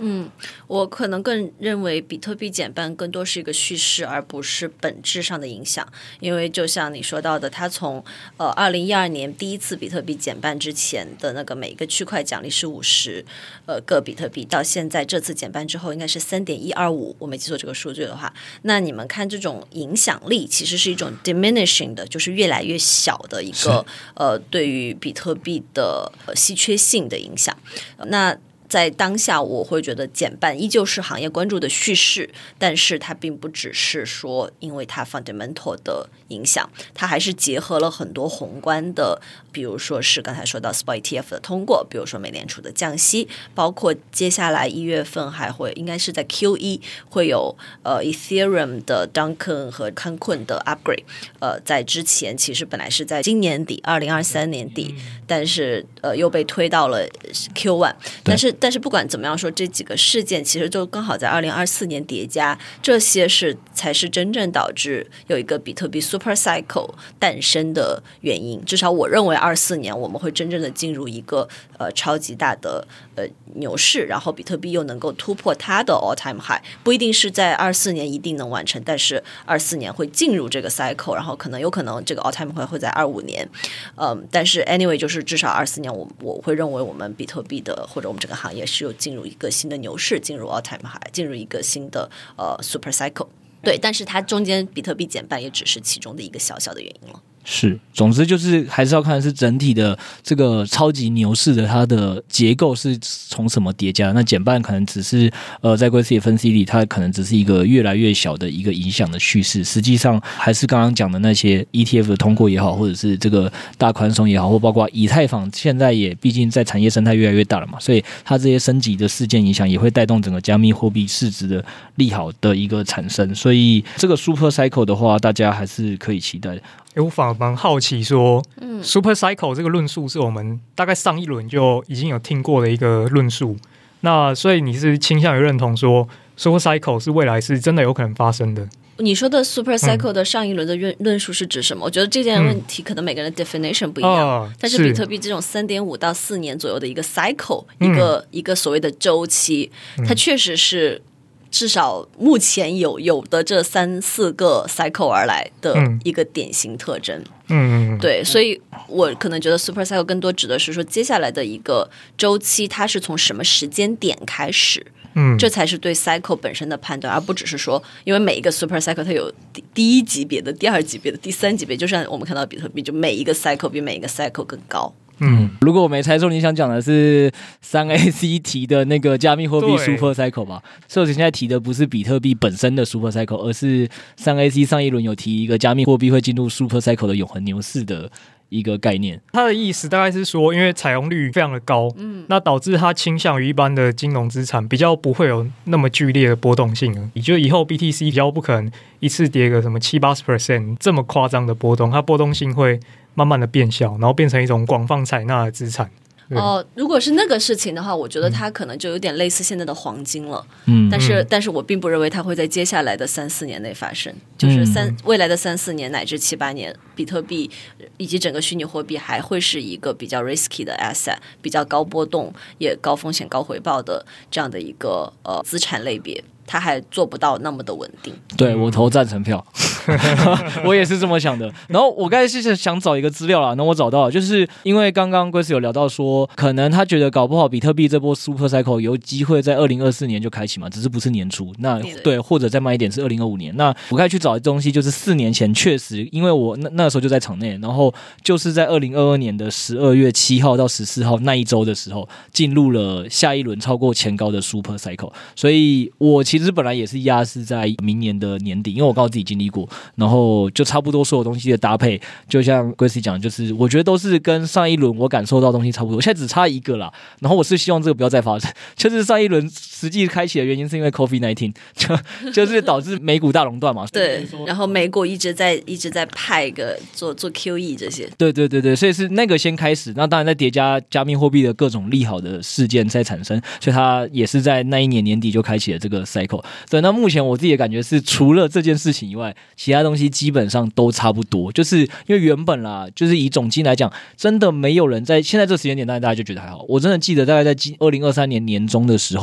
嗯，我可能更认为比特币减半更多是一个叙事，而不是本质上的影响。因为就像你说到的，它从呃二零一二年第一次比特币减半之前的那个每个区块奖励是五十呃个比特币，到现在这次减半之后应该是三点一二五，我没记错这个数据的话，那你们看这种影响力其实是一种 diminishing 的，就是越来越小的一个呃对于比特币的、呃、稀缺性的影响。那在当下我会觉得减半依旧是行业关注的叙事，但是它并不只是说因为它 fundamental 的影响，它还是结合了很多宏观的，比如说是刚才说到 Spot E T F 的通过，比如说美联储的降息，包括接下来一月份还会应该是在 Q 一 会有呃 Ethereum 的 Duncan 和 Cancun 的 upgrade， 呃，在之前其实本来是在今年底二零二三年底，但是呃又被推到了 Q 一， 但是但是不管怎么样说，这几个事件其实就刚好在二零二四年叠加，这些是才是真正导致有一个比特币 super cycle 诞生的原因。至少我认为二四年我们会真正的进入一个呃超级大的呃牛市，然后比特币又能够突破它的 all time high， 不一定是在二四年一定能完成，但是二四年会进入这个 cycle， 然后可能有可能这个 all time high 会在二五年，嗯，但是 anyway 就是至少二四年我我会认为我们比特币的或者我们这个行业是有进入一个新的牛市，进入 all time high， 进入一个新的呃 super cycle。对，但是它中间比特币减半也只是其中的一个小小的原因了。 是，总之就是还是要看是整体的这个超级牛市的它的结构是从什么叠加。那减半可能只是呃在Gracie的分析里，它可能只是一个越来越小的一个影响的叙事。实际上还是刚刚讲的那些 E T F 的通过也好，或者是这个大宽松也好，或包括以太坊现在也毕竟在产业生态越来越大了嘛，所以它这些升级的事件影响也会带动整个加密货币市值的利好的一个产生。所以这个 Super Cycle 的话，大家还是可以期待的。 欸、我反而蛮好奇说，嗯 ，Super Cycle 这个论述是我们大概上一轮就已经有听过的一个论述。那所以你是倾向于认同说 Super Cycle 是未来是真的有可能发生的？ 你说的 Super Cycle 的上一轮的论述是指什么？嗯、我觉得这件问题可能每个人的 definition 不一样，哦、但是比特币这种三点五到四年左右的一个 cycle，、嗯、一个一个所谓的周期，它确实是。至少目前有有的这三四个 cycle 而来的一个典型特征，嗯，对，所以我可能觉得 super cycle 更多指的是说接下来的一个周期，它是从什么时间点开始，嗯，这才是对 cycle 本身的判断，而不只是说，因为每一个 super cycle 它有第一级别的、第二级别的、第三级别，就像我们看到比特币，就每一个 cycle 比每一个 cycle 更高。 嗯，如果我没猜错，你想讲的是三 A C 提的那个加密货币 Super Cycle 吧？所以我现在提的不是比特币本身的 Super Cycle， 而是三 A C 上一轮有提一个加密货币会进入 Super Cycle 的永恒牛市的一个概念。 它的意思大概是说，因为采用率非常的高，嗯，那导致它倾向于一般的金融资产比较不会有那么剧烈的波动性了。也就以后 B T C 比较不可能一次跌个什么七八十 percent 这么夸张的波动，它波动性会慢慢的变小，然后变成一种广泛采纳的资产。 哦、呃，如果是那个事情的话，我觉得它可能就有点类似现在的黄金了。嗯，但是，但是我并不认为它会在接下来的三四年内发生，就是三、嗯、未来的三四年乃至七八年，比特币以及整个虚拟货币还会是一个比较 risky 的 asset， 比较高波动也高风险高回报的这样的一个呃资产类别。它还做不到那么的稳定。 对，我投赞成票我也是这么想的。然后我刚才是想找一个资料啦，然后我找到了，就是因为刚刚 Grace 有聊到说可能他觉得搞不好比特币这波 Super Cycle 有机会在二零二四年就开启嘛，只是不是年初，那对，或者再慢一点是二零二五年。那我开始去找的东西就是四年前确实因为我 那, 那时候就在场内，然后就是在二零二二年的十二月七号到十四号那一周的时候进入了下一轮超过前高的 Super Cycle， 所以我其实本来也是压是在明年的年底，因为我刚好自己经历过，然后就差不多所有东西的搭配，就像 Gracie 讲，就是我觉得都是跟上一轮我感受到的东西差不多，现在只差一个啦。然后我是希望这个不要再发生，就是上一轮实际开启的原因是因为 COVID 十九 就, 就是导致美股大熔断嘛。 对，然后美股一直在一直在派个做做 Q E 这些。 对对对对，所以是那个先开始，那当然在叠加加密货币的各种利好的事件在产生，所以它也是在那一年年底就开启了这个 cycle。对，那目前我自己的感觉是，除了这件事情以外，其他东西基本上都差不多。就是因为原本啦，就是以总金来讲，真的没有人在现在这个时间点，大家就觉得还好。我真的记得大概在二零二三年年中的时候，还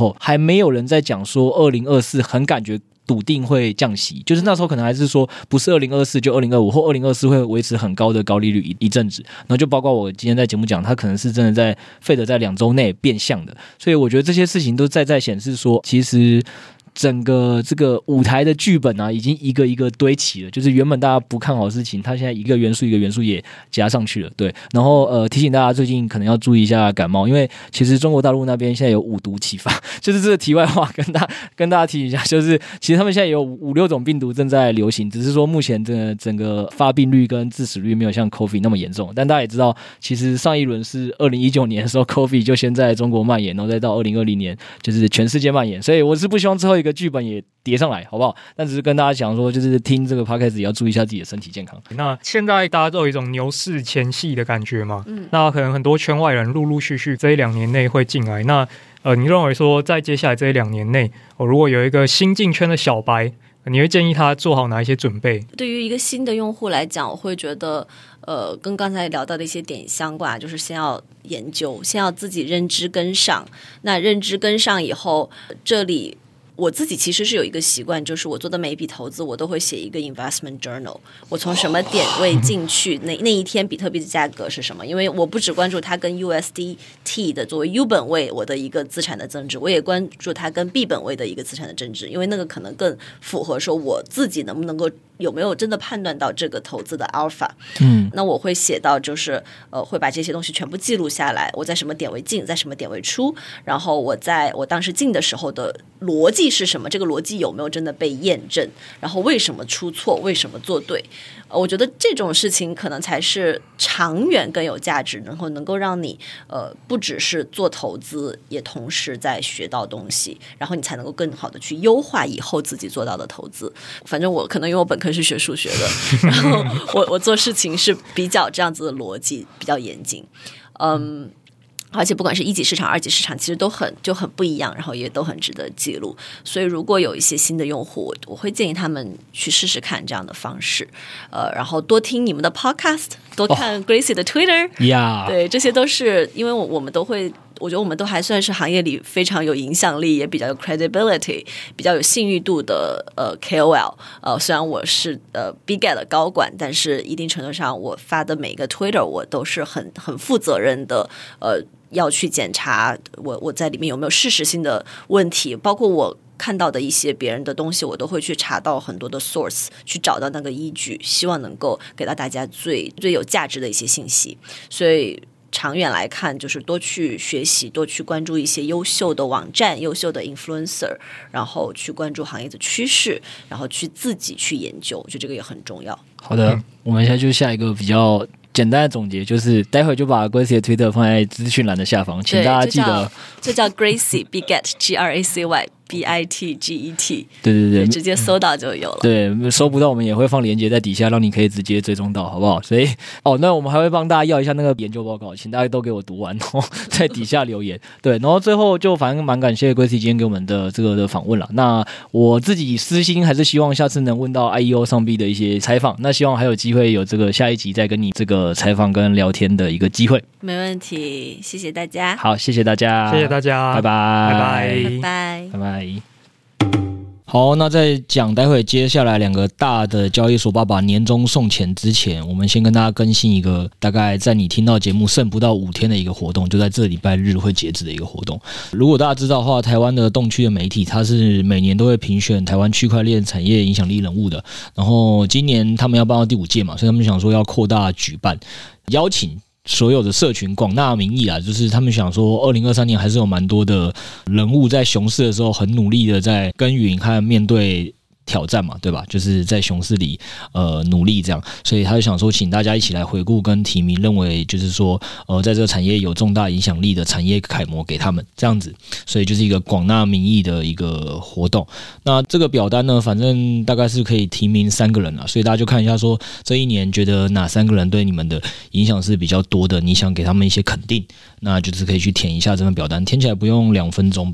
没有人在讲说二零二四很感觉笃定会降息，就是那时候可能还是说不是二零二四就二零二五或二零二四会维持很高的高利率 一, 一阵子，然后就包括我今天在节目讲，它可能是真的在Fed在两周内变相的，所以我觉得这些事情都在在显示说，其实整个这个舞台的剧本啊，已经一个一个堆齐了。就是原本大家不看好的事情，它现在一个元素一个元素也加上去了。对，然后呃提醒大家最近可能要注意一下感冒，因为其实中国大陆那边现在有五毒齐发，就是这个题外话跟大跟大家提醒一下，就是其实他们现在有五六种病毒正在流行，只是说目前的整个发病率跟致死率没有像 COVID 那么严重。但大家也知道，其实上一轮是二零一九年的时候 COVID 就先在中国蔓延，然后再到二零二零年就是全世界蔓延，所以我是不希望最后一个剧本也叠上来，好不好？但只是跟大家讲说，就是听这个 podcast 也要注意一下自己的身体健康。 那现在大家都有一种牛市前戏的感觉嘛，嗯，那可能很多圈外人陆陆续续这一两年内会进来。那呃，你认为说在接下来这一两年内，哦，如果有一个新进圈的小白，你会建议他做好哪一些准备？ 对于一个新的用户来讲，我会觉得，呃，跟刚才聊到的一些点相关，就是先要研究，先要自己认知跟上。那认知跟上以后，这里我自己其实是有一个习惯，就是我做的每一笔投资，我都会写一个 investment journal。我从什么点位进去，那那一天比特币的价格是什么？因为我不只关注它跟 U S D T 的作为 U 本位我的一个资产的增值，我也关注它跟 B 本位的一个资产的增值，因为那个可能更符合说我自己能不能够有没有真的判断到这个投资的 alpha。 嗯，那我会写到就是呃，会把这些东西全部记录下来，我在什么点位进，在什么点位出，然后我在我当时进的时候的逻辑是什么，这个逻辑有没有真的被验证，然后为什么出错，为什么做对。呃、我觉得这种事情可能才是长远更有价值，然后能够让你呃不只是做投资，也同时在学到东西，然后你才能够更好的去优化以后自己做到的投资。反正我可能因为我本科是学数学的，然后我我做事情是比较这样子的逻辑比较严谨。嗯，而且不管是一级市场二级市场其实都很就很不一样，然后也都很值得记录。所以如果有一些新的用户，我会建议他们去试试看这样的方式，呃，然后多听你们的 podcast， 多看 Gracie 的 Twitter、oh. 对，这些都是因为我我们都会，我觉得我们都还算是行业里非常有影响力，也比较有 credibility， 比较有信誉度的呃 K O L。呃，虽然我是呃 Bigget 的高管，但是一定程度上，我发的每个 Twitter 我都是很很负责任的，呃，要去检查我我在里面有没有事实性的问题，包括我看到的一些别人的东西，我都会去查到很多的 source， 去找到那个依据，希望能够给到大家最最有价值的一些信息。所以长远来看，就是多去学习，多去关注一些优秀的网站、优秀的 influencer， 然后去关注行业的趋势，然后去自己去研究，我觉得这个也很重要。 好的，嗯、我们现在就下一个比较简单的总结，就是待会就把 Gracie 的 Twitter 放在资讯栏的下方，请大家记得， 这叫 Gracie Bigget G R A C Y B I T G E T， 对对对， 直接搜到就有了。 对，搜不到我们也会放连结在底下，让你可以直接追踪到，好不好？所以哦，那我们还会帮大家要一下那个研究报告，请大家都给我读完哦，在底下留言。对，然后最后就反正蛮感谢 Gracie 今天给我们的这个的访问了。那我自己私心还是希望下次能问到 I E O 上币的一些采访，那希望还有机会有这个下一集再跟你这个采访跟聊天的一个机会。 没问题，谢谢大家。 好，谢谢大家， 谢谢大家， 拜拜， 拜拜， 拜拜， 拜拜。好，那在讲待会接下来两个大的交易所爸爸年终送钱之前，我们先跟大家更新一个大概在你听到节目剩不到五天的一个活动，就在这礼拜日会截止的一个活动。如果大家知道的话，台湾的动区的媒体它是每年都会评选台湾区块链产业影响力人物的，然后今年他们要办到第五届嘛，所以他们想说要扩大举办，邀请所有的社群广纳民意啊，就是他们想说二零二三年还是有蛮多的人物在熊市的时候很努力的在耕耘和面对挑战嘛，对吧？就是在熊市里呃努力这样，所以他就想说请大家一起来回顾跟提名，认为就是说呃在这个产业有重大影响力的产业楷模给他们这样子，所以就是一个广纳民意的一个活动。那这个表单呢，反正大概是可以提名三个人啦，所以大家就看一下说这一年觉得哪三个人对你们的影响是比较多的，你想给他们一些肯定，那就是可以去填一下这份表单，填起来不用两分钟吧。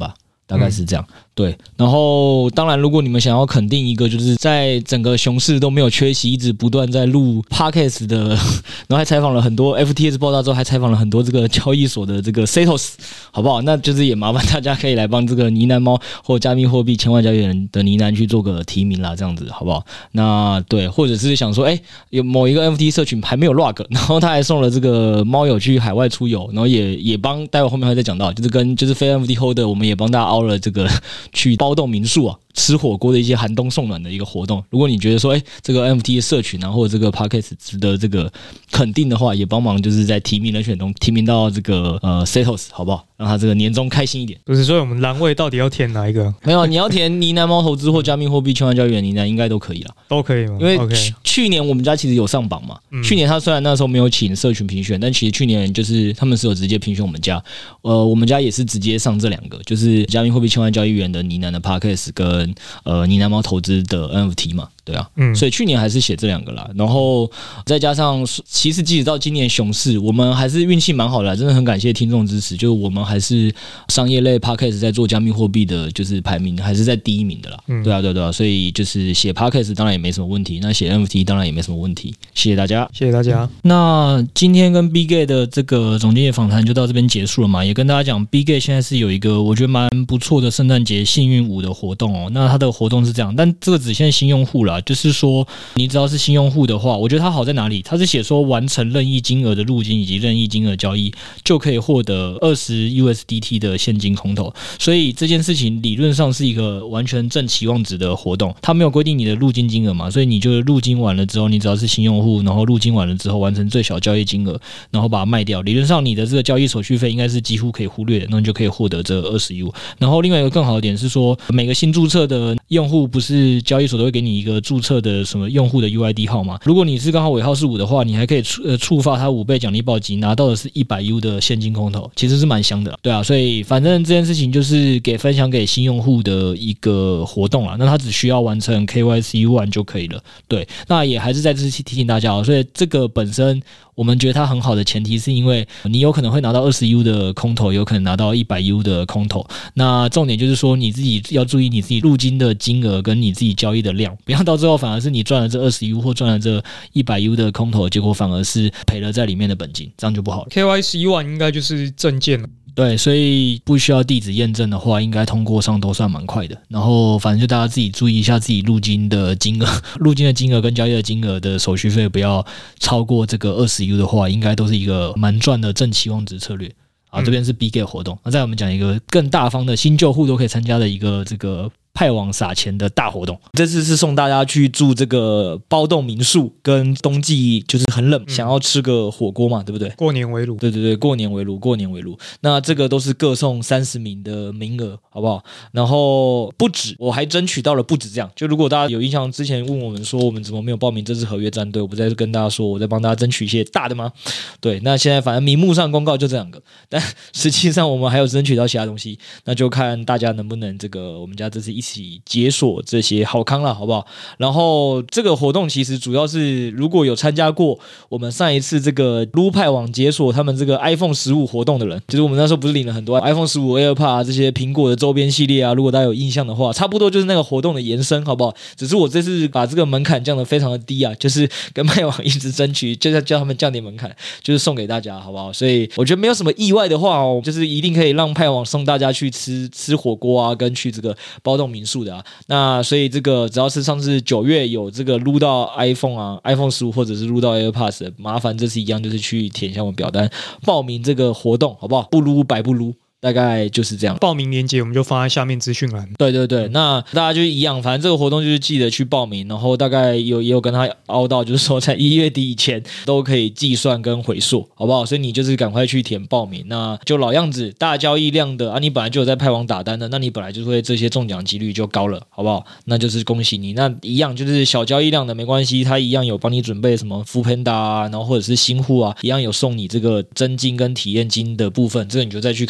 大概是这样。嗯对，然后当然，如果你们想要肯定一个，就是在整个熊市都没有缺席，一直不断在录 podcast 的，然后还采访了很多 F T X 爆炸之后，还采访了很多这个交易所的这个 Satoshi， 好不好？那就是也麻烦大家可以来帮这个呢喃猫或加密货币千万交易员的呢喃去做个提名啦，这样子好不好？那对，或者是想说，哎，有某一个 F T 社群还没有 log， 然后他还送了这个猫友去海外出游，然后也也帮，待会后面会再讲到，就是跟就是非 F T holder， 我们也帮大家凹了这个。去包栋民宿啊，吃火锅的一些寒冬送暖的一个活动。如果你觉得说，哎，这个 N F T 的社群啊，或者这个 podcast 值得这个肯定的话，也帮忙就是在提名人选中提名到这个呃 Satoshi， 好不好？让他这个年终开心一点。 不是说我们栏位到底要填哪一个？ 没有，你要填呢喃猫投资或加密货币千万交易员呢喃，应该都可以了， 都可以吗？ 因为 okay. 去, 去年我们家其实有上榜嘛、嗯，去年他虽然那时候没有请社群评选，但其实去年就是他们是有直接评选我们家，呃，我们家也是直接上这两个，就是加密货币千万交易员的呢喃的 podcast 跟呃呢喃猫投资的 N F T 嘛。对啊、嗯，所以去年还是写这两个啦，然后再加上其实即使到今年熊市，我们还是运气蛮好的啦，真的很感谢听众支持，就是我们还是商业类 podcast 在做加密货币的，就是排名还是在第一名的啦。嗯、对啊，对啊对啊，所以就是写 podcast 当然也没什么问题，那写 N F T 当然也没什么问题。谢谢大家， 谢谢大家。 那今天跟 Bigate 的这个总经理访谈就到这边结束了嘛，也跟大家讲 Bigate 现在是有一个我觉得蛮不错的圣诞节幸运舞的活动哦。那它的活动是这样，但这个只限新用户啦。就是说，你只要是新用户的话，我觉得它好在哪里？它是写说完成任意金额的入金以及任意金额交易，就可以获得二十 U S D T 的现金空投。所以这件事情理论上是一个完全正期望值的活动。它没有规定你的入金金额嘛，所以你就入金完了之后，你只要是新用户，然后入金完了之后完成最小交易金额，然后把它卖掉。理论上你的这个交易手续费应该是几乎可以忽略的，那你就可以获得这二十 U。然后另外一个更好的点是说，每个新注册的用户不是交易所都会给你一个注册的什么用户的 U I D 号吗？如果你是刚好尾号是五的话，你还可以触呃触发它五倍奖励暴击，拿到的是一百 U 的现金空投，其实是蛮香的，对啊，所以反正这件事情就是给分享给新用户的一个活动啦，那他只需要完成 K Y C 完就可以了，对，那也还是在这次提醒大家哦，所以这个本身我们觉得它很好的前提是因为你有可能会拿到二十 U 的空投，有可能拿到一百 U 的空投，那重点就是说你自己要注意你自己入金的金额跟你自己交易的量，不要到最后反而是你赚了这二十 U 或赚了这一百 U 的空投，结果反而是赔了在里面的本金，这样就不好了。 K Y C 完应该就是证件了。 对，所以不需要地址验证的话，应该通过上都算蛮快的。然后反正就大家自己注意一下自己入金的金额，入金的金额跟交易的金额的手续费不要超过这个二十 U 的话，应该都是一个蛮赚的正期望值策略。好，这边是 Bigate 活动。那再我们讲一个更大方的新旧户都可以参加的一个这个派网撒钱的大活动，这次是送大家去住这个包栋民宿，跟冬季就是很冷，嗯、想要吃个火锅嘛，对不对？ 过年围炉， 对对对，过年围炉，过年围炉。那这个都是各送三十名的名额，好不好？然后不止，我还争取到了不止这样。就如果大家有印象，之前问我们说我们怎么没有报名这次合约战队，我不再跟大家说我在帮大家争取一些大的吗？对，那现在反正名目上公告就这两个，但实际上我们还有争取到其他东西，那就看大家能不能这个我们家这次一起解锁这些好康了，好不好？然后这个活动其实主要是如果有参加过我们上一次这个撸派网解锁他们这个 iPhone 十五活动的人，就是我们那时候不是领了很多 iPhone 十五 AirPods 啊这些苹果的周边系列啊，如果大家有印象的话，差不多就是那个活动的延伸，好不好？只是我这次把这个门槛降得非常的低啊，就是跟派网一直争取，就是叫他们降点门槛，就是送给大家，好不好？所以我觉得没有什么意外的话哦，就是一定可以让派网送大家去吃吃火锅啊，跟去这个包栋民宿的啊。那所以这个只要是上次九月有这个撸到 iPhone 啊 iPhone 十五或者是撸到 AirPods 的，麻烦这次一样就是去填一下我们表单报名这个活动，好不好？不撸白不撸，大概就是这样。 报名链接我们就放在下面资讯栏。 对对对，那大家就一样，反正这个活动就是记得去报名，然后大概有也有跟他凹到，就是说在一月底以前都可以计算跟回溯，好不好？所以你就是赶快去填报名。那就老样子，大交易量的啊，你本来就有在派网打单的，那你本来就会这些中奖几率就高了，好不好？那就是恭喜你。那一样就是小交易量的没关系，他一样有帮你准备什么 Foodpanda 啊，然后或者是新户啊，一样有送你这个真金跟体验金的部分，这个你就再去看活动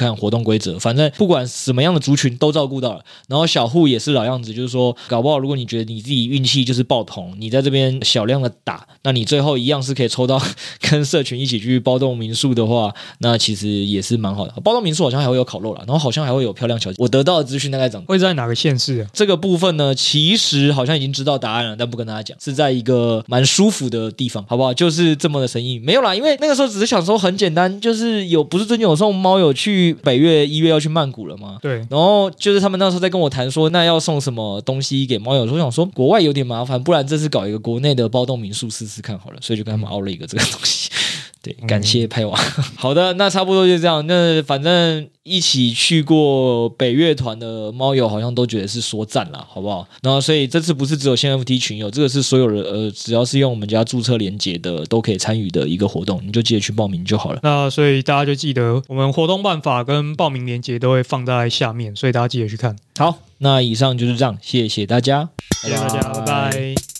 规则，反正不管什么样的族群都照顾到了。然后小户也是老样子，就是说搞不好如果你觉得你自己运气就是爆棚，你在这边小量的打，那你最后一样是可以抽到跟社群一起去包栋民宿的话，那其实也是蛮好的。包栋民宿好像还会有烤肉啦，然后好像还会有漂亮小姐。我得到的资讯大概长会在哪个县市啊？ 这个部分呢，其实好像已经知道答案了，但不跟大家讲，是在一个蛮舒服的地方，好不好？就是这么的神秘，没有啦，因为那个时候只是想说很简单，就是有不是最近有送猫友去北月一月要去曼谷了吗？ 对， 然后就是他们那时候在跟我谈说，那要送什么东西给猫友，我想说国外有点麻烦，不然这次搞一个国内的包栋民宿试试看好了，所以就跟他们凹了一个这个东西。对，感谢派网。好的，那差不多就这样。那反正一起去过北乐团的猫友好像都觉得是说赞啦，好不好？然后所以这次不是只有 C N F T 群友，这个是所有人呃，只要是用我们家注册连结的都可以参与的一个活动，你就记得去报名就好了。 那所以大家就记得我们活动办法跟报名连结都会放在下面，所以大家记得去看。 好，那以上就是这样，谢谢大家， 谢谢大家，拜拜。